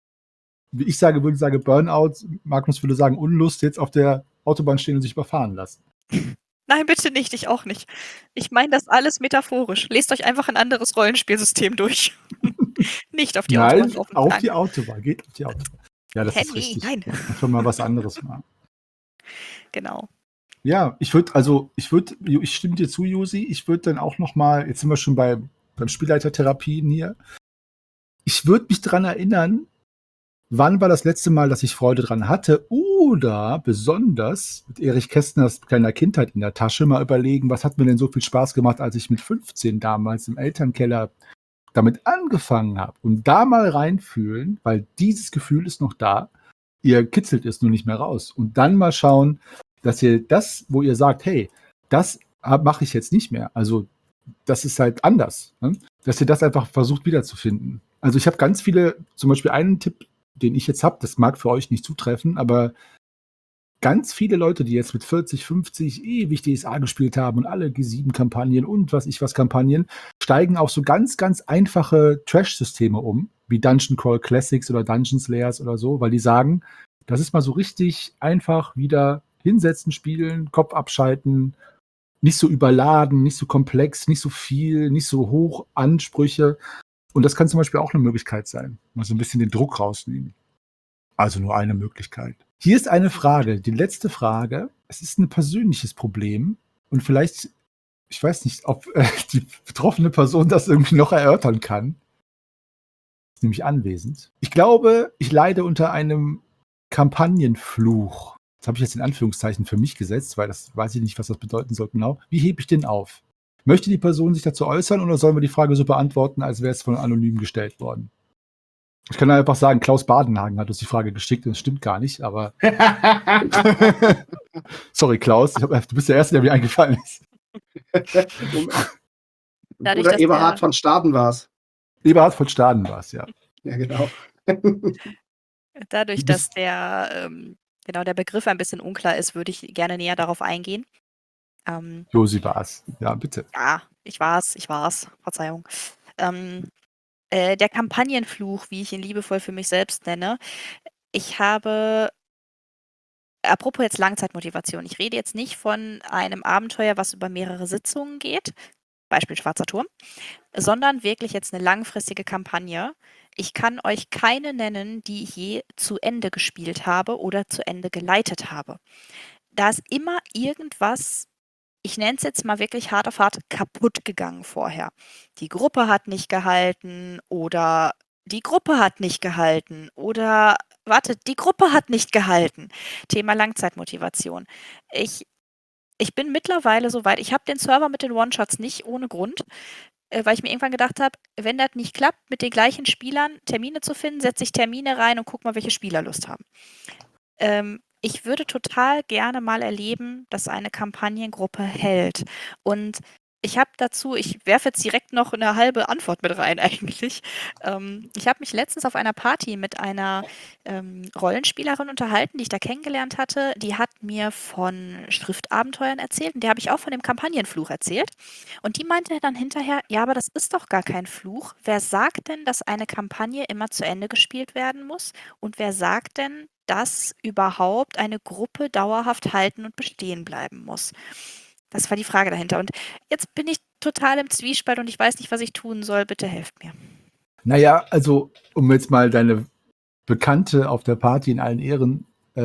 wie ich würde sagen Burnout, Magnus würde sagen Unlust, jetzt auf der Autobahn stehen und sich überfahren lassen. Nein, bitte nicht, ich auch nicht. Ich meine das alles metaphorisch. Lest euch einfach ein anderes Rollenspielsystem durch. Nicht auf die Autobahn Nein, laufen. auf Nein. die Autobahn, geht auf die Autobahn. Ja, das ist Nee, richtig. nein. Einfach mal was anderes machen. Genau. Ja, ich stimme dir zu, Josi, ich würde dann auch noch mal, jetzt sind wir schon beim Spielleitertherapien hier, ich würde mich dran erinnern, wann war das letzte Mal, dass ich Freude dran hatte oder besonders mit Erich Kästners kleiner Kindheit in der Tasche mal überlegen, was hat mir denn so viel Spaß gemacht, als ich mit 15 damals im Elternkeller damit angefangen habe und da mal reinfühlen, weil dieses Gefühl ist noch da, ihr kitzelt es nur nicht mehr raus und dann mal schauen, dass ihr das, wo ihr sagt, hey, das mache ich jetzt nicht mehr, also das ist halt anders, ne? Dass ihr das einfach versucht wiederzufinden. Also ich habe ganz viele, zum Beispiel einen Tipp, den ich jetzt habe, das mag für euch nicht zutreffen, aber ganz viele Leute, die jetzt mit 40, 50 ewig DSA gespielt haben und alle G7-Kampagnen und was Kampagnen, steigen auf so ganz, ganz einfache Trash-Systeme um, wie Dungeon Crawl Classics oder Dungeon Slayers oder so, weil die sagen, das ist mal so richtig einfach wieder hinsetzen, spielen, Kopf abschalten, nicht so überladen, nicht so komplex, nicht so viel, nicht so hoch Ansprüche. Und das kann zum Beispiel auch eine Möglichkeit sein, mal so ein bisschen den Druck rausnehmen. Also nur eine Möglichkeit. Hier ist eine Frage, die letzte Frage. Es ist ein persönliches Problem und vielleicht, ich weiß nicht, ob die betroffene Person das irgendwie noch erörtern kann. Ist nämlich anwesend. Ich glaube, ich leide unter einem Kampagnenfluch. Das habe ich jetzt in Anführungszeichen für mich gesetzt, weil das weiß ich nicht, was das bedeuten soll genau. Wie hebe ich den auf? Möchte die Person sich dazu äußern oder sollen wir die Frage so beantworten, als wäre es von anonym gestellt worden? Ich kann einfach sagen, Klaus Badenhagen hat uns die Frage geschickt und es stimmt gar nicht, aber sorry, Klaus, du bist der Erste, der mir eingefallen ist. Dadurch, Oder dass Eberhard von Staden war es. Eberhard von Staden war es, ja. Ja, genau. Dadurch, dass der Begriff ein bisschen unklar ist, würde ich gerne näher darauf eingehen. Josi war es. Ja, bitte. Ja, ich war's. Verzeihung. Der Kampagnenfluch, wie ich ihn liebevoll für mich selbst nenne. Ich habe, apropos jetzt Langzeitmotivation, ich rede jetzt nicht von einem Abenteuer, was über mehrere Sitzungen geht, Beispiel Schwarzer Turm, sondern wirklich jetzt eine langfristige Kampagne. Ich kann euch keine nennen, die ich je zu Ende gespielt habe oder zu Ende geleitet habe. Da ist immer irgendwas, ich nenne es jetzt mal wirklich hart auf hart, kaputt gegangen vorher. Die Gruppe hat nicht gehalten oder die Gruppe hat nicht gehalten oder wartet, die Gruppe hat nicht gehalten. Thema Langzeitmotivation. Ich bin mittlerweile so weit, ich habe den Server mit den One-Shots nicht ohne Grund, weil ich mir irgendwann gedacht habe, wenn das nicht klappt, mit den gleichen Spielern Termine zu finden, setze ich Termine rein und guck mal, welche Spieler Lust haben. Ich würde total gerne mal erleben, dass eine Kampagnengruppe hält. Und ich werfe jetzt direkt noch eine halbe Antwort mit rein eigentlich. Ich habe mich letztens auf einer Party mit einer Rollenspielerin unterhalten, die ich da kennengelernt hatte. Die hat mir von Schriftabenteuern erzählt und der habe ich auch von dem Kampagnenfluch erzählt. Und die meinte dann hinterher, ja, aber das ist doch gar kein Fluch. Wer sagt denn, dass eine Kampagne immer zu Ende gespielt werden muss? Und wer sagt denn, dass überhaupt eine Gruppe dauerhaft halten und bestehen bleiben muss? Das war die Frage dahinter. Und jetzt bin ich total im Zwiespalt und ich weiß nicht, was ich tun soll. Bitte helft mir. Naja, also, um jetzt mal deine Bekannte auf der Party in allen Ehren,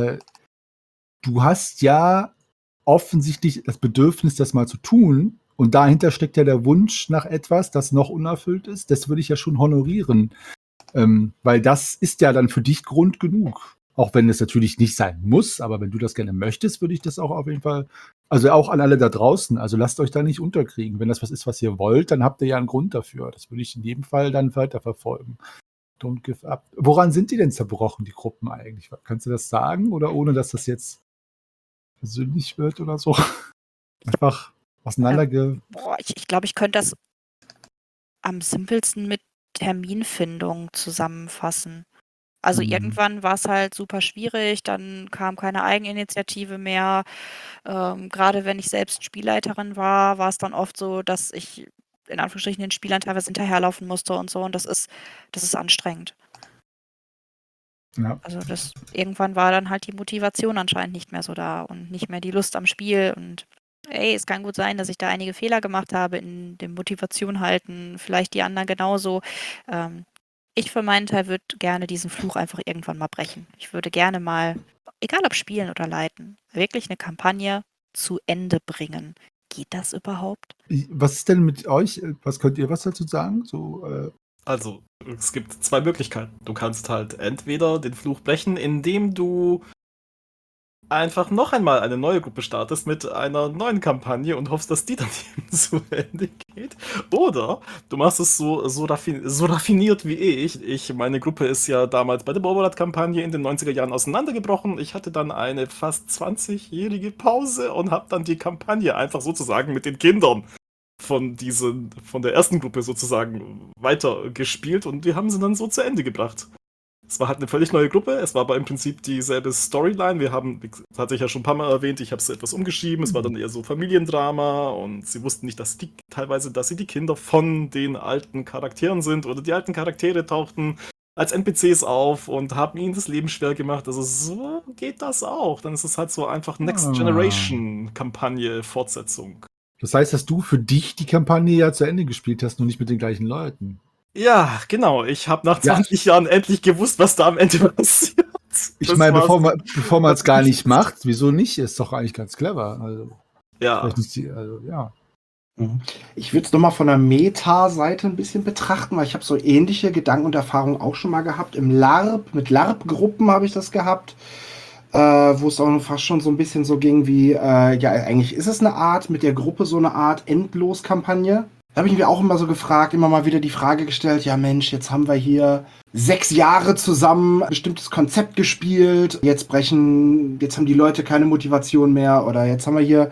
du hast ja offensichtlich das Bedürfnis, das mal zu tun. Und dahinter steckt ja der Wunsch nach etwas, das noch unerfüllt ist. Das würde ich ja schon honorieren. Weil das ist ja dann für dich Grund genug. Auch wenn es natürlich nicht sein muss, aber wenn du das gerne möchtest, würde ich das auch auf jeden Fall, also auch an alle da draußen, also lasst euch da nicht unterkriegen. Wenn das was ist, was ihr wollt, dann habt ihr ja einen Grund dafür. Das würde ich in jedem Fall dann weiterverfolgen. Don't give up. Woran sind die denn zerbrochen, die Gruppen eigentlich? Kannst du das sagen oder ohne, dass das jetzt persönlich wird oder so? Einfach auseinanderge... Ich glaube, ich könnte das am simpelsten mit Terminfindung zusammenfassen. Also irgendwann war es halt super schwierig, dann kam keine Eigeninitiative mehr. Gerade wenn ich selbst Spielleiterin war, war es dann oft so, dass ich in Anführungsstrichen den Spielern teilweise hinterherlaufen musste und so. Und das ist anstrengend. Ja. Also irgendwann war dann halt die Motivation anscheinend nicht mehr so da und nicht mehr die Lust am Spiel. Und es kann gut sein, dass ich da einige Fehler gemacht habe in dem Motivation halten, vielleicht die anderen genauso. Ich für meinen Teil würde gerne diesen Fluch einfach irgendwann mal brechen. Ich würde gerne mal, egal ob spielen oder leiten, wirklich eine Kampagne zu Ende bringen. Geht das überhaupt? Was ist denn mit euch? Was könnt ihr was dazu sagen? So, Also, es gibt zwei Möglichkeiten. Du kannst halt entweder den Fluch brechen, indem du einfach noch einmal eine neue Gruppe startest mit einer neuen Kampagne und hoffst, dass die dann eben zu Ende geht. Oder du machst es so raffiniert wie ich. Meine Gruppe ist ja damals bei der Borbolat-Kampagne in den 90er Jahren auseinandergebrochen. Ich hatte dann eine fast 20-jährige Pause und habe dann die Kampagne einfach sozusagen mit den Kindern von der ersten Gruppe sozusagen weitergespielt und die haben sie dann so zu Ende gebracht. Es war halt eine völlig neue Gruppe, es war aber im Prinzip dieselbe Storyline. Wir haben, das hatte ich ja schon ein paar Mal erwähnt, ich habe es etwas umgeschrieben, es war dann eher so Familiendrama und sie wussten nicht, dass sie die Kinder von den alten Charakteren sind oder die alten Charaktere tauchten als NPCs auf und haben ihnen das Leben schwer gemacht. Also so geht das auch. Dann ist es halt so einfach Next Generation Kampagne, Fortsetzung. das heißt, dass du für dich die Kampagne ja zu Ende gespielt hast, nur nicht mit den gleichen Leuten. Ja, genau. Ich habe nach 20 Jahren endlich gewusst, was da am Ende passiert. Ich meine, bevor man es gar nicht macht, wieso nicht? Ist doch eigentlich ganz clever. Also, ja. Ja. Ich würde es nochmal von der Meta-Seite ein bisschen betrachten, weil ich habe so ähnliche Gedanken und Erfahrungen auch schon mal gehabt. Mit LARP-Gruppen habe ich das gehabt, wo es auch fast schon so ein bisschen so ging wie, eigentlich ist es eine Art, mit der Gruppe so eine Art Endlos-Kampagne. Da habe ich mir auch immer so gefragt, immer mal wieder die Frage gestellt, ja Mensch, jetzt haben wir hier 6 Jahre zusammen ein bestimmtes Konzept gespielt, jetzt haben die Leute keine Motivation mehr oder jetzt haben wir hier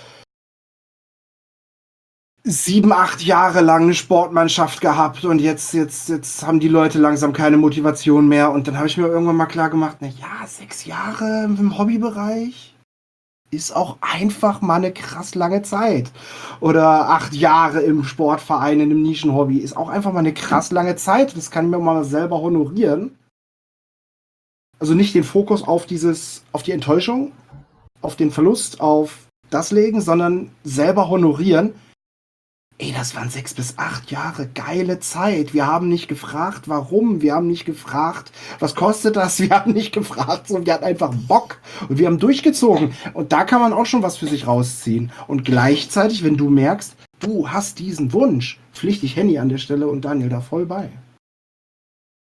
7, 8 Jahre lang eine Sportmannschaft gehabt und jetzt haben die Leute langsam keine Motivation mehr und dann habe ich mir irgendwann mal klar gemacht, 6 Jahre im Hobbybereich ist auch einfach mal eine krass lange Zeit. Oder 8 Jahre im Sportverein, in einem Nischenhobby, ist auch einfach mal eine krass lange Zeit. Das kann ich mir mal selber honorieren. Also nicht den Fokus auf die Enttäuschung, auf den Verlust, auf das legen, sondern selber honorieren. Das waren 6 bis 8 Jahre, geile Zeit. Wir haben nicht gefragt, warum. Wir haben nicht gefragt, was kostet das. Wir haben nicht gefragt, sondern wir hatten einfach Bock. Und wir haben durchgezogen. Und da kann man auch schon was für sich rausziehen. Und gleichzeitig, wenn du merkst, du hast diesen Wunsch, pflichte ich Henny an der Stelle und Daniel da voll bei.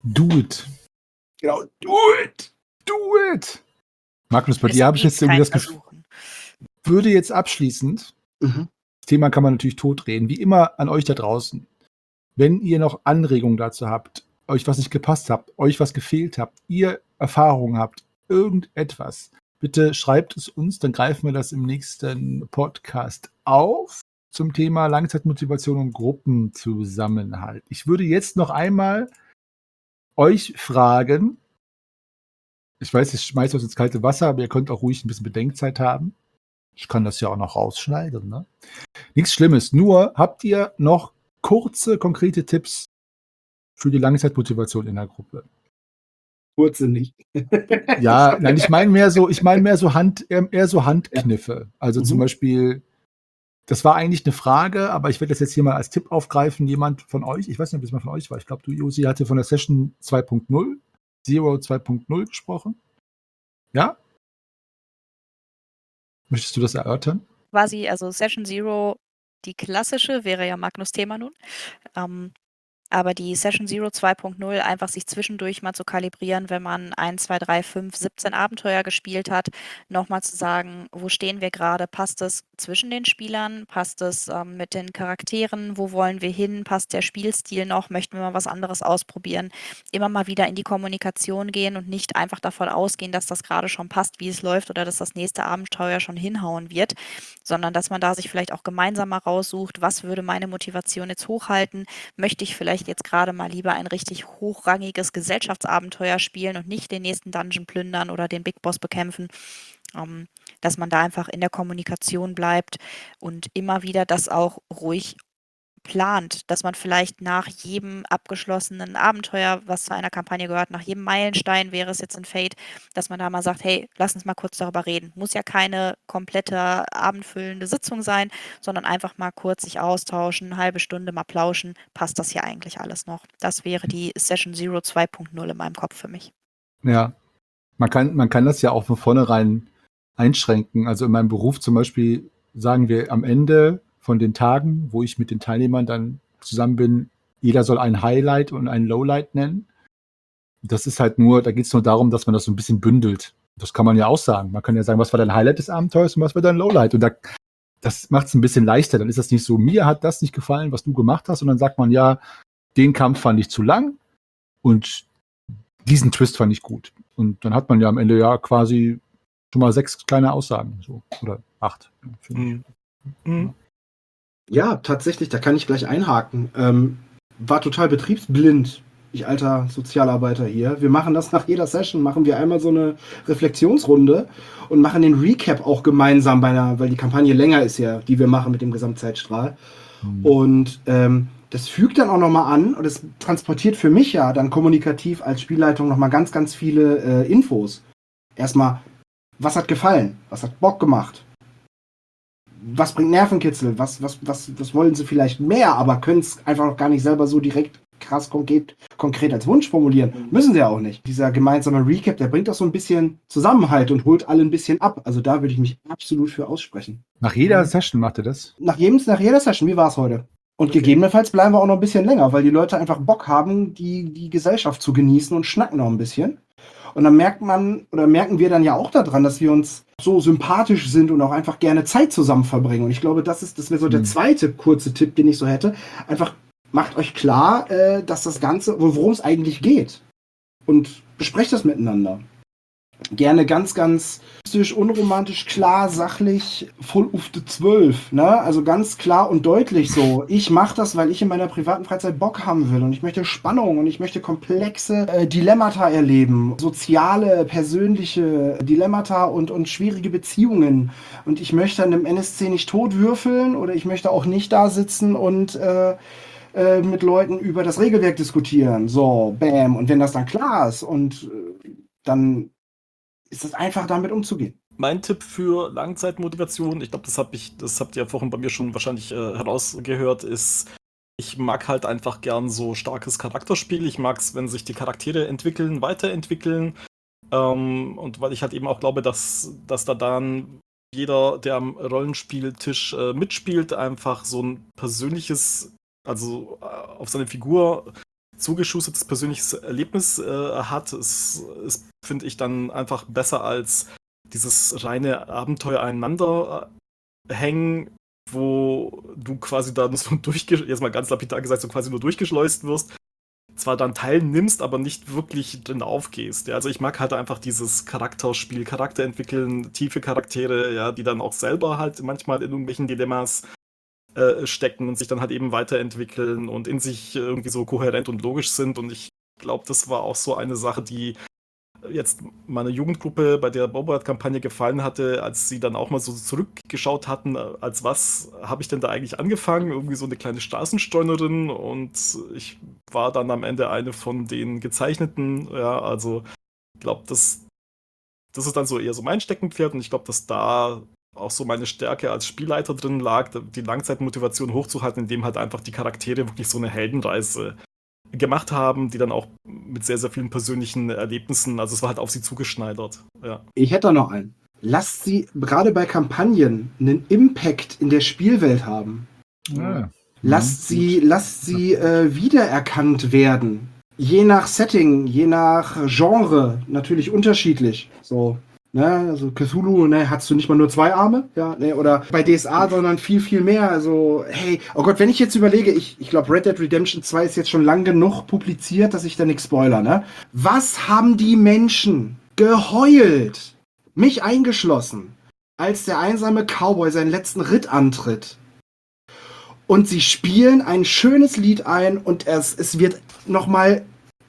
Do it. Genau, do it! Do it! Magnus, bei Es dir habe ich gibt jetzt irgendwie kein das Gefühl, Versuchen. würde jetzt abschließend, Mhm. das Thema kann man natürlich totreden, wie immer an euch da draußen. Wenn ihr noch Anregungen dazu habt, euch was nicht gepasst habt, euch was gefehlt habt, ihr Erfahrungen habt, irgendetwas, bitte schreibt es uns, dann greifen wir das im nächsten Podcast auf zum Thema Langzeitmotivation und Gruppenzusammenhalt. Ich würde jetzt noch einmal euch fragen, ich weiß, ich schmeiße euch ins kalte Wasser, aber ihr könnt auch ruhig ein bisschen Bedenkzeit haben. Ich kann das ja auch noch rausschneiden. Ne? Nichts Schlimmes. Nur habt ihr noch kurze, konkrete Tipps für die Langzeitmotivation in der Gruppe? Kurze nicht. Ja, nein, ich meine mehr so eher so Handkniffe. Also zum Mhm. Beispiel, das war eigentlich eine Frage, aber ich werde das jetzt hier mal als Tipp aufgreifen. Jemand von euch, ich weiß nicht, ob es mal von euch war, ich glaube, du, Josi, hatte von der Session 2.0, Zero 2.0 gesprochen. Ja? Möchtest du das erörtern? Quasi, also Session Zero, die klassische, wäre ja Magnus Thema nun. Aber die Session Zero 2.0 einfach sich zwischendurch mal zu kalibrieren, wenn man 1, 2, 3, 5, 17 Abenteuer gespielt hat, nochmal zu sagen, wo stehen wir gerade? Passt es zwischen den Spielern? Passt es mit den Charakteren? Wo wollen wir hin? Passt der Spielstil noch? Möchten wir mal was anderes ausprobieren? Immer mal wieder in die Kommunikation gehen und nicht einfach davon ausgehen, dass das gerade schon passt, wie es läuft oder dass das nächste Abenteuer schon hinhauen wird, sondern dass man da sich vielleicht auch gemeinsam mal raussucht, was würde meine Motivation jetzt hochhalten? Möchte ich vielleicht jetzt gerade mal lieber ein richtig hochrangiges Gesellschaftsabenteuer spielen und nicht den nächsten Dungeon plündern oder den Big Boss bekämpfen, dass man da einfach in der Kommunikation bleibt und immer wieder das auch ruhig plant, dass man vielleicht nach jedem abgeschlossenen Abenteuer, was zu einer Kampagne gehört, nach jedem Meilenstein wäre es jetzt in Fate, dass man da mal sagt, hey, lass uns mal kurz darüber reden. Muss ja keine komplette abendfüllende Sitzung sein, sondern einfach mal kurz sich austauschen, eine halbe Stunde mal plauschen. Passt das hier eigentlich alles noch? Das wäre die Session Zero 2.0 in meinem Kopf für mich. Ja, man kann das ja auch von vornherein einschränken. Also in meinem Beruf zum Beispiel sagen wir am Ende von den Tagen, wo ich mit den Teilnehmern dann zusammen bin, jeder soll ein Highlight und ein Lowlight nennen. Das ist halt nur, da geht es nur darum, dass man das so ein bisschen bündelt. Das kann man ja auch sagen. Man kann ja sagen, was war dein Highlight des Abenteuers und was war dein Lowlight. Und das macht es ein bisschen leichter. Dann ist das nicht so, mir hat das nicht gefallen, was du gemacht hast. Und dann sagt man, ja, den Kampf fand ich zu lang und diesen Twist fand ich gut. Und dann hat man ja am Ende ja quasi schon mal 6 kleine Aussagen. So. Oder 8. Ja, tatsächlich, da kann ich gleich einhaken. War total betriebsblind, ich alter Sozialarbeiter hier. Wir machen das nach jeder Session, machen wir einmal so eine Reflexionsrunde und machen den Recap auch gemeinsam weil die Kampagne länger ist ja, die wir machen mit dem Gesamtzeitstrahl. Und das fügt dann auch nochmal an und es transportiert für mich ja dann kommunikativ als Spielleitung nochmal ganz, ganz viele Infos. Erstmal, was hat gefallen? Was hat Bock gemacht? Was bringt Nervenkitzel? Was wollen sie vielleicht mehr, aber können es einfach noch gar nicht selber so direkt krass konkret als Wunsch formulieren? Müssen sie ja auch nicht. Dieser gemeinsame Recap, der bringt auch so ein bisschen Zusammenhalt und holt alle ein bisschen ab. Also da würde ich mich absolut für aussprechen. Nach jeder Session macht ihr das? Nach jeder Session, wie war es heute? Und gegebenenfalls bleiben wir auch noch ein bisschen länger, weil die Leute einfach Bock haben, die Gesellschaft zu genießen und schnacken noch ein bisschen. Und dann merken wir dann ja auch daran, dass wir uns so sympathisch sind und auch einfach gerne Zeit zusammen verbringen. Und ich glaube, das wäre so der zweite kurze Tipp, den ich so hätte. Einfach macht euch klar, dass das Ganze, worum es eigentlich geht. Und besprecht das miteinander. Gerne ganz, ganz mystisch, unromantisch, klar, sachlich, voll auf die 12. Ne? Also ganz klar und deutlich so. Ich mache das, weil ich in meiner privaten Freizeit Bock haben will. Und ich möchte Spannung und ich möchte komplexe Dilemmata erleben. Soziale, persönliche Dilemmata und schwierige Beziehungen. Und ich möchte an dem NSC nicht totwürfeln oder ich möchte auch nicht da sitzen und mit Leuten über das Regelwerk diskutieren. So, bam. Und wenn das dann klar ist und dann ist es einfach, damit umzugehen. Mein Tipp für Langzeitmotivation, ich glaube, das habt ihr ja vorhin bei mir schon wahrscheinlich herausgehört, ist, ich mag halt einfach gern so starkes Charakterspiel. Ich mag es, wenn sich die Charaktere entwickeln, weiterentwickeln. Und weil ich halt eben auch glaube, dass da dann jeder, der am Rollenspieltisch mitspielt, einfach so ein persönliches, also auf seine Figur zugeschustertes persönliches Erlebnis hat, ist finde ich, dann einfach besser als dieses reine Abenteuer aneinander hängen, wo du quasi dann so jetzt mal ganz lapidar gesagt, so quasi nur durchgeschleust wirst, zwar dann teilnimmst, aber nicht wirklich drin aufgehst. Ja, also ich mag halt einfach dieses Charakterspiel, Charakter entwickeln, tiefe Charaktere, ja, die dann auch selber halt manchmal in irgendwelchen Dilemmas stecken und sich dann halt eben weiterentwickeln und in sich irgendwie so kohärent und logisch sind. Und ich glaube, das war auch so eine Sache, die jetzt meiner Jugendgruppe bei der Bobart-Kampagne gefallen hatte, als sie dann auch mal so zurückgeschaut hatten, als was habe ich denn da eigentlich angefangen? Irgendwie so eine kleine Straßenstreunerin, und ich war dann am Ende eine von den Gezeichneten. Ja, also ich glaube, das ist dann so eher so mein Steckenpferd, und ich glaube, dass da auch so meine Stärke als Spielleiter drin lag, die Langzeitmotivation hochzuhalten, indem halt einfach die Charaktere wirklich so eine Heldenreise gemacht haben, die dann auch mit sehr, sehr vielen persönlichen Erlebnissen, also es war halt auf sie zugeschneidert. Ja. Ich hätte da noch einen. Lasst sie gerade bei Kampagnen einen Impact in der Spielwelt haben. Ja. Lasst sie wiedererkannt werden. Je nach Setting, je nach Genre, natürlich unterschiedlich. So, ne, also Cthulhu, ne, hast du nicht mal nur 2 Arme, ja, ne, oder bei DSA, sondern viel, viel mehr. Also, hey, oh Gott, wenn ich jetzt überlege, ich glaube, Red Dead Redemption 2 ist jetzt schon lang genug publiziert, dass ich da nichts spoiler, ne? Was haben die Menschen geheult, mich eingeschlossen, als der einsame Cowboy seinen letzten Ritt antritt? Und sie spielen ein schönes Lied ein, und es werden nochmal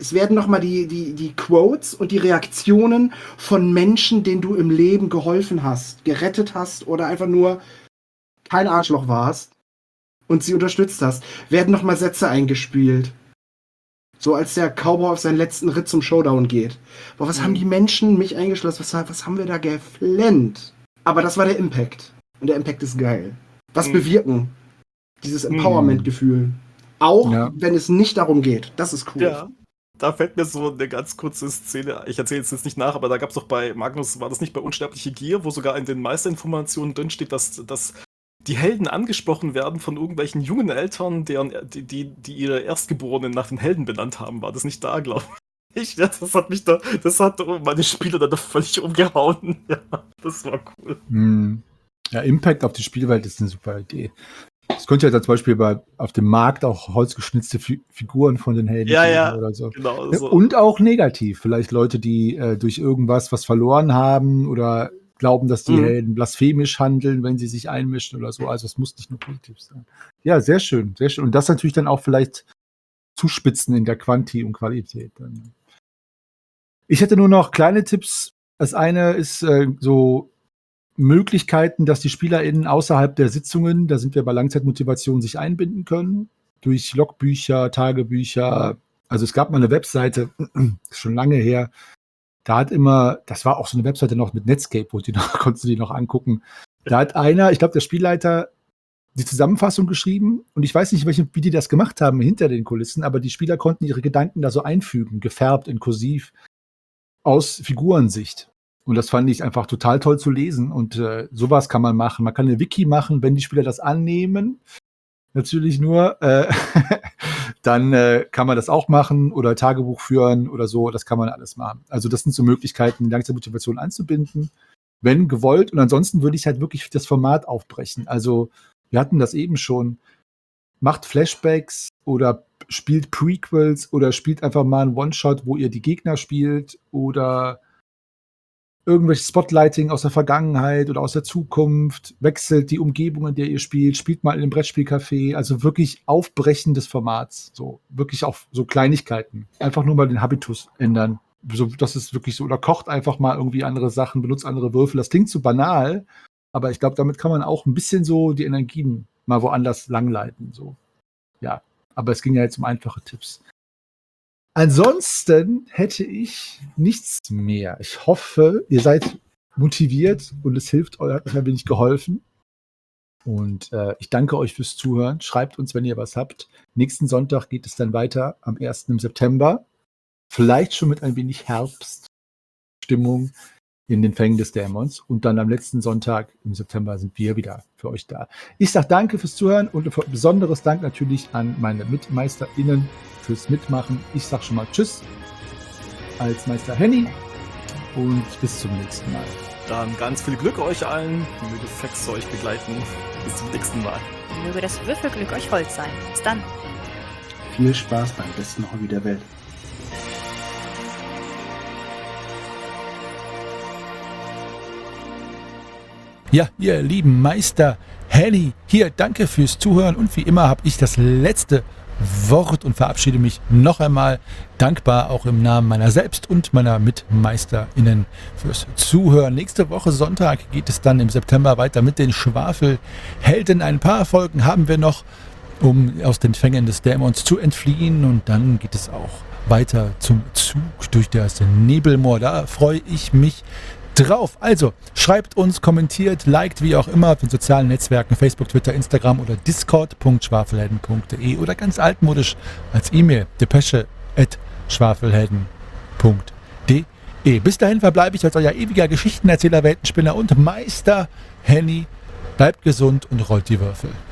die Quotes und die Reaktionen von Menschen, denen du im Leben geholfen hast, gerettet hast oder einfach nur kein Arschloch warst und sie unterstützt hast, werden nochmal Sätze eingespielt. So als der Cowboy auf seinen letzten Ritt zum Showdown geht. Boah, was haben die Menschen mich eingeschlossen? Was haben wir da geflennt? Aber das war der Impact. Und der Impact ist geil. Was bewirken? Dieses Empowerment-Gefühl. Auch wenn es nicht darum geht. Das ist cool. Ja, da fällt mir so eine ganz kurze Szene, ich erzähle jetzt nicht nach, aber da gab es doch bei Magnus, war das nicht bei Unsterbliche Gier, wo sogar in den Meisterinformationen drinsteht, dass die Helden angesprochen werden von irgendwelchen jungen Eltern, die ihre Erstgeborenen nach den Helden benannt haben. War das nicht da, glaube ich? Ja, das hat meine Spieler dann völlig umgehauen. Ja, das war cool. Ja, Impact auf die Spielwelt ist eine super Idee. Es könnte ja zum Beispiel auf dem Markt auch holzgeschnitzte Figuren von den Helden geben oder so. Genau so. Und auch negativ. Vielleicht Leute, die durch irgendwas was verloren haben oder glauben, dass die Helden blasphemisch handeln, wenn sie sich einmischen oder so. Also es muss nicht nur positiv sein. Ja, sehr schön, sehr schön. Und das natürlich dann auch vielleicht zuspitzen in der Quanti und Qualität. Ich hätte nur noch kleine Tipps. Das eine ist so Möglichkeiten, dass die SpielerInnen außerhalb der Sitzungen, da sind wir bei Langzeitmotivation, sich einbinden können. Durch Logbücher, Tagebücher. Also es gab mal eine Webseite, schon lange her, das war auch so eine Webseite noch mit Netscape, konntest du die noch angucken. Da hat einer, ich glaube der Spielleiter, die Zusammenfassung geschrieben, und ich weiß nicht, wie die das gemacht haben hinter den Kulissen, aber die Spieler konnten ihre Gedanken da so einfügen, gefärbt in Kursiv, aus Figurensicht. Und das fand ich einfach total toll zu lesen. Und sowas kann man machen. Man kann eine Wiki machen, wenn die Spieler das annehmen. Natürlich nur. Dann kann man das auch machen oder Tagebuch führen oder so. Das kann man alles machen. Also das sind so Möglichkeiten, Langzeitmotivation anzubinden, wenn gewollt. Und ansonsten würde ich halt wirklich das Format aufbrechen. Also wir hatten das eben schon. Macht Flashbacks oder spielt Prequels oder spielt einfach mal einen One-Shot, wo ihr die Gegner spielt oder irgendwelches Spotlighting aus der Vergangenheit oder aus der Zukunft, wechselt die Umgebung, in der ihr spielt mal in einem Brettspielcafé, also wirklich Aufbrechen des Formats, so wirklich auch so Kleinigkeiten, einfach nur mal den Habitus ändern, so, das ist wirklich so, oder kocht einfach mal irgendwie andere Sachen, benutzt andere Würfel, das klingt so banal, aber ich glaube, damit kann man auch ein bisschen so die Energien mal woanders langleiten, so, ja, aber es ging ja jetzt um einfache Tipps. Ansonsten hätte ich nichts mehr. Ich hoffe, ihr seid motiviert und es hilft euch, hat euch ein wenig geholfen. Und ich danke euch fürs Zuhören. Schreibt uns, wenn ihr was habt. Nächsten Sonntag geht es dann weiter, am 1. September. Vielleicht schon mit ein wenig Herbststimmung. in den Fängen des Dämons. Und dann am letzten Sonntag im September sind wir wieder für euch da. Ich sage danke fürs Zuhören und ein besonderes Dank natürlich an meine MitmeisterInnen fürs Mitmachen. Ich sage schon mal Tschüss als Meister Henny und bis zum nächsten Mal. Dann ganz viel Glück euch allen. Möge Fex euch begleiten. Bis zum nächsten Mal. Möge das Würfelglück euch hold sein. Bis dann. Viel Spaß beim besten Hobby der Welt. Ja, ihr lieben Meister Henny, hier, danke fürs Zuhören und wie immer habe ich das letzte Wort und verabschiede mich noch einmal dankbar auch im Namen meiner selbst und meiner MitmeisterInnen fürs Zuhören. Nächste Woche Sonntag geht es dann im September weiter mit den Schwafelhelden. Ein paar Folgen haben wir noch, um aus den Fängen des Dämons zu entfliehen und dann geht es auch weiter zum Zug durch das Nebelmoor. Da freue ich mich drauf. Also, schreibt uns, kommentiert, liked, wie auch immer, auf den sozialen Netzwerken, Facebook, Twitter, Instagram oder discord.schwafelhelden.de oder ganz altmodisch als E-Mail, depesche@schwafelhelden.de. Bis dahin verbleibe ich als euer ewiger Geschichtenerzähler, Weltenspinner und Meister Henny. Bleibt gesund und rollt die Würfel.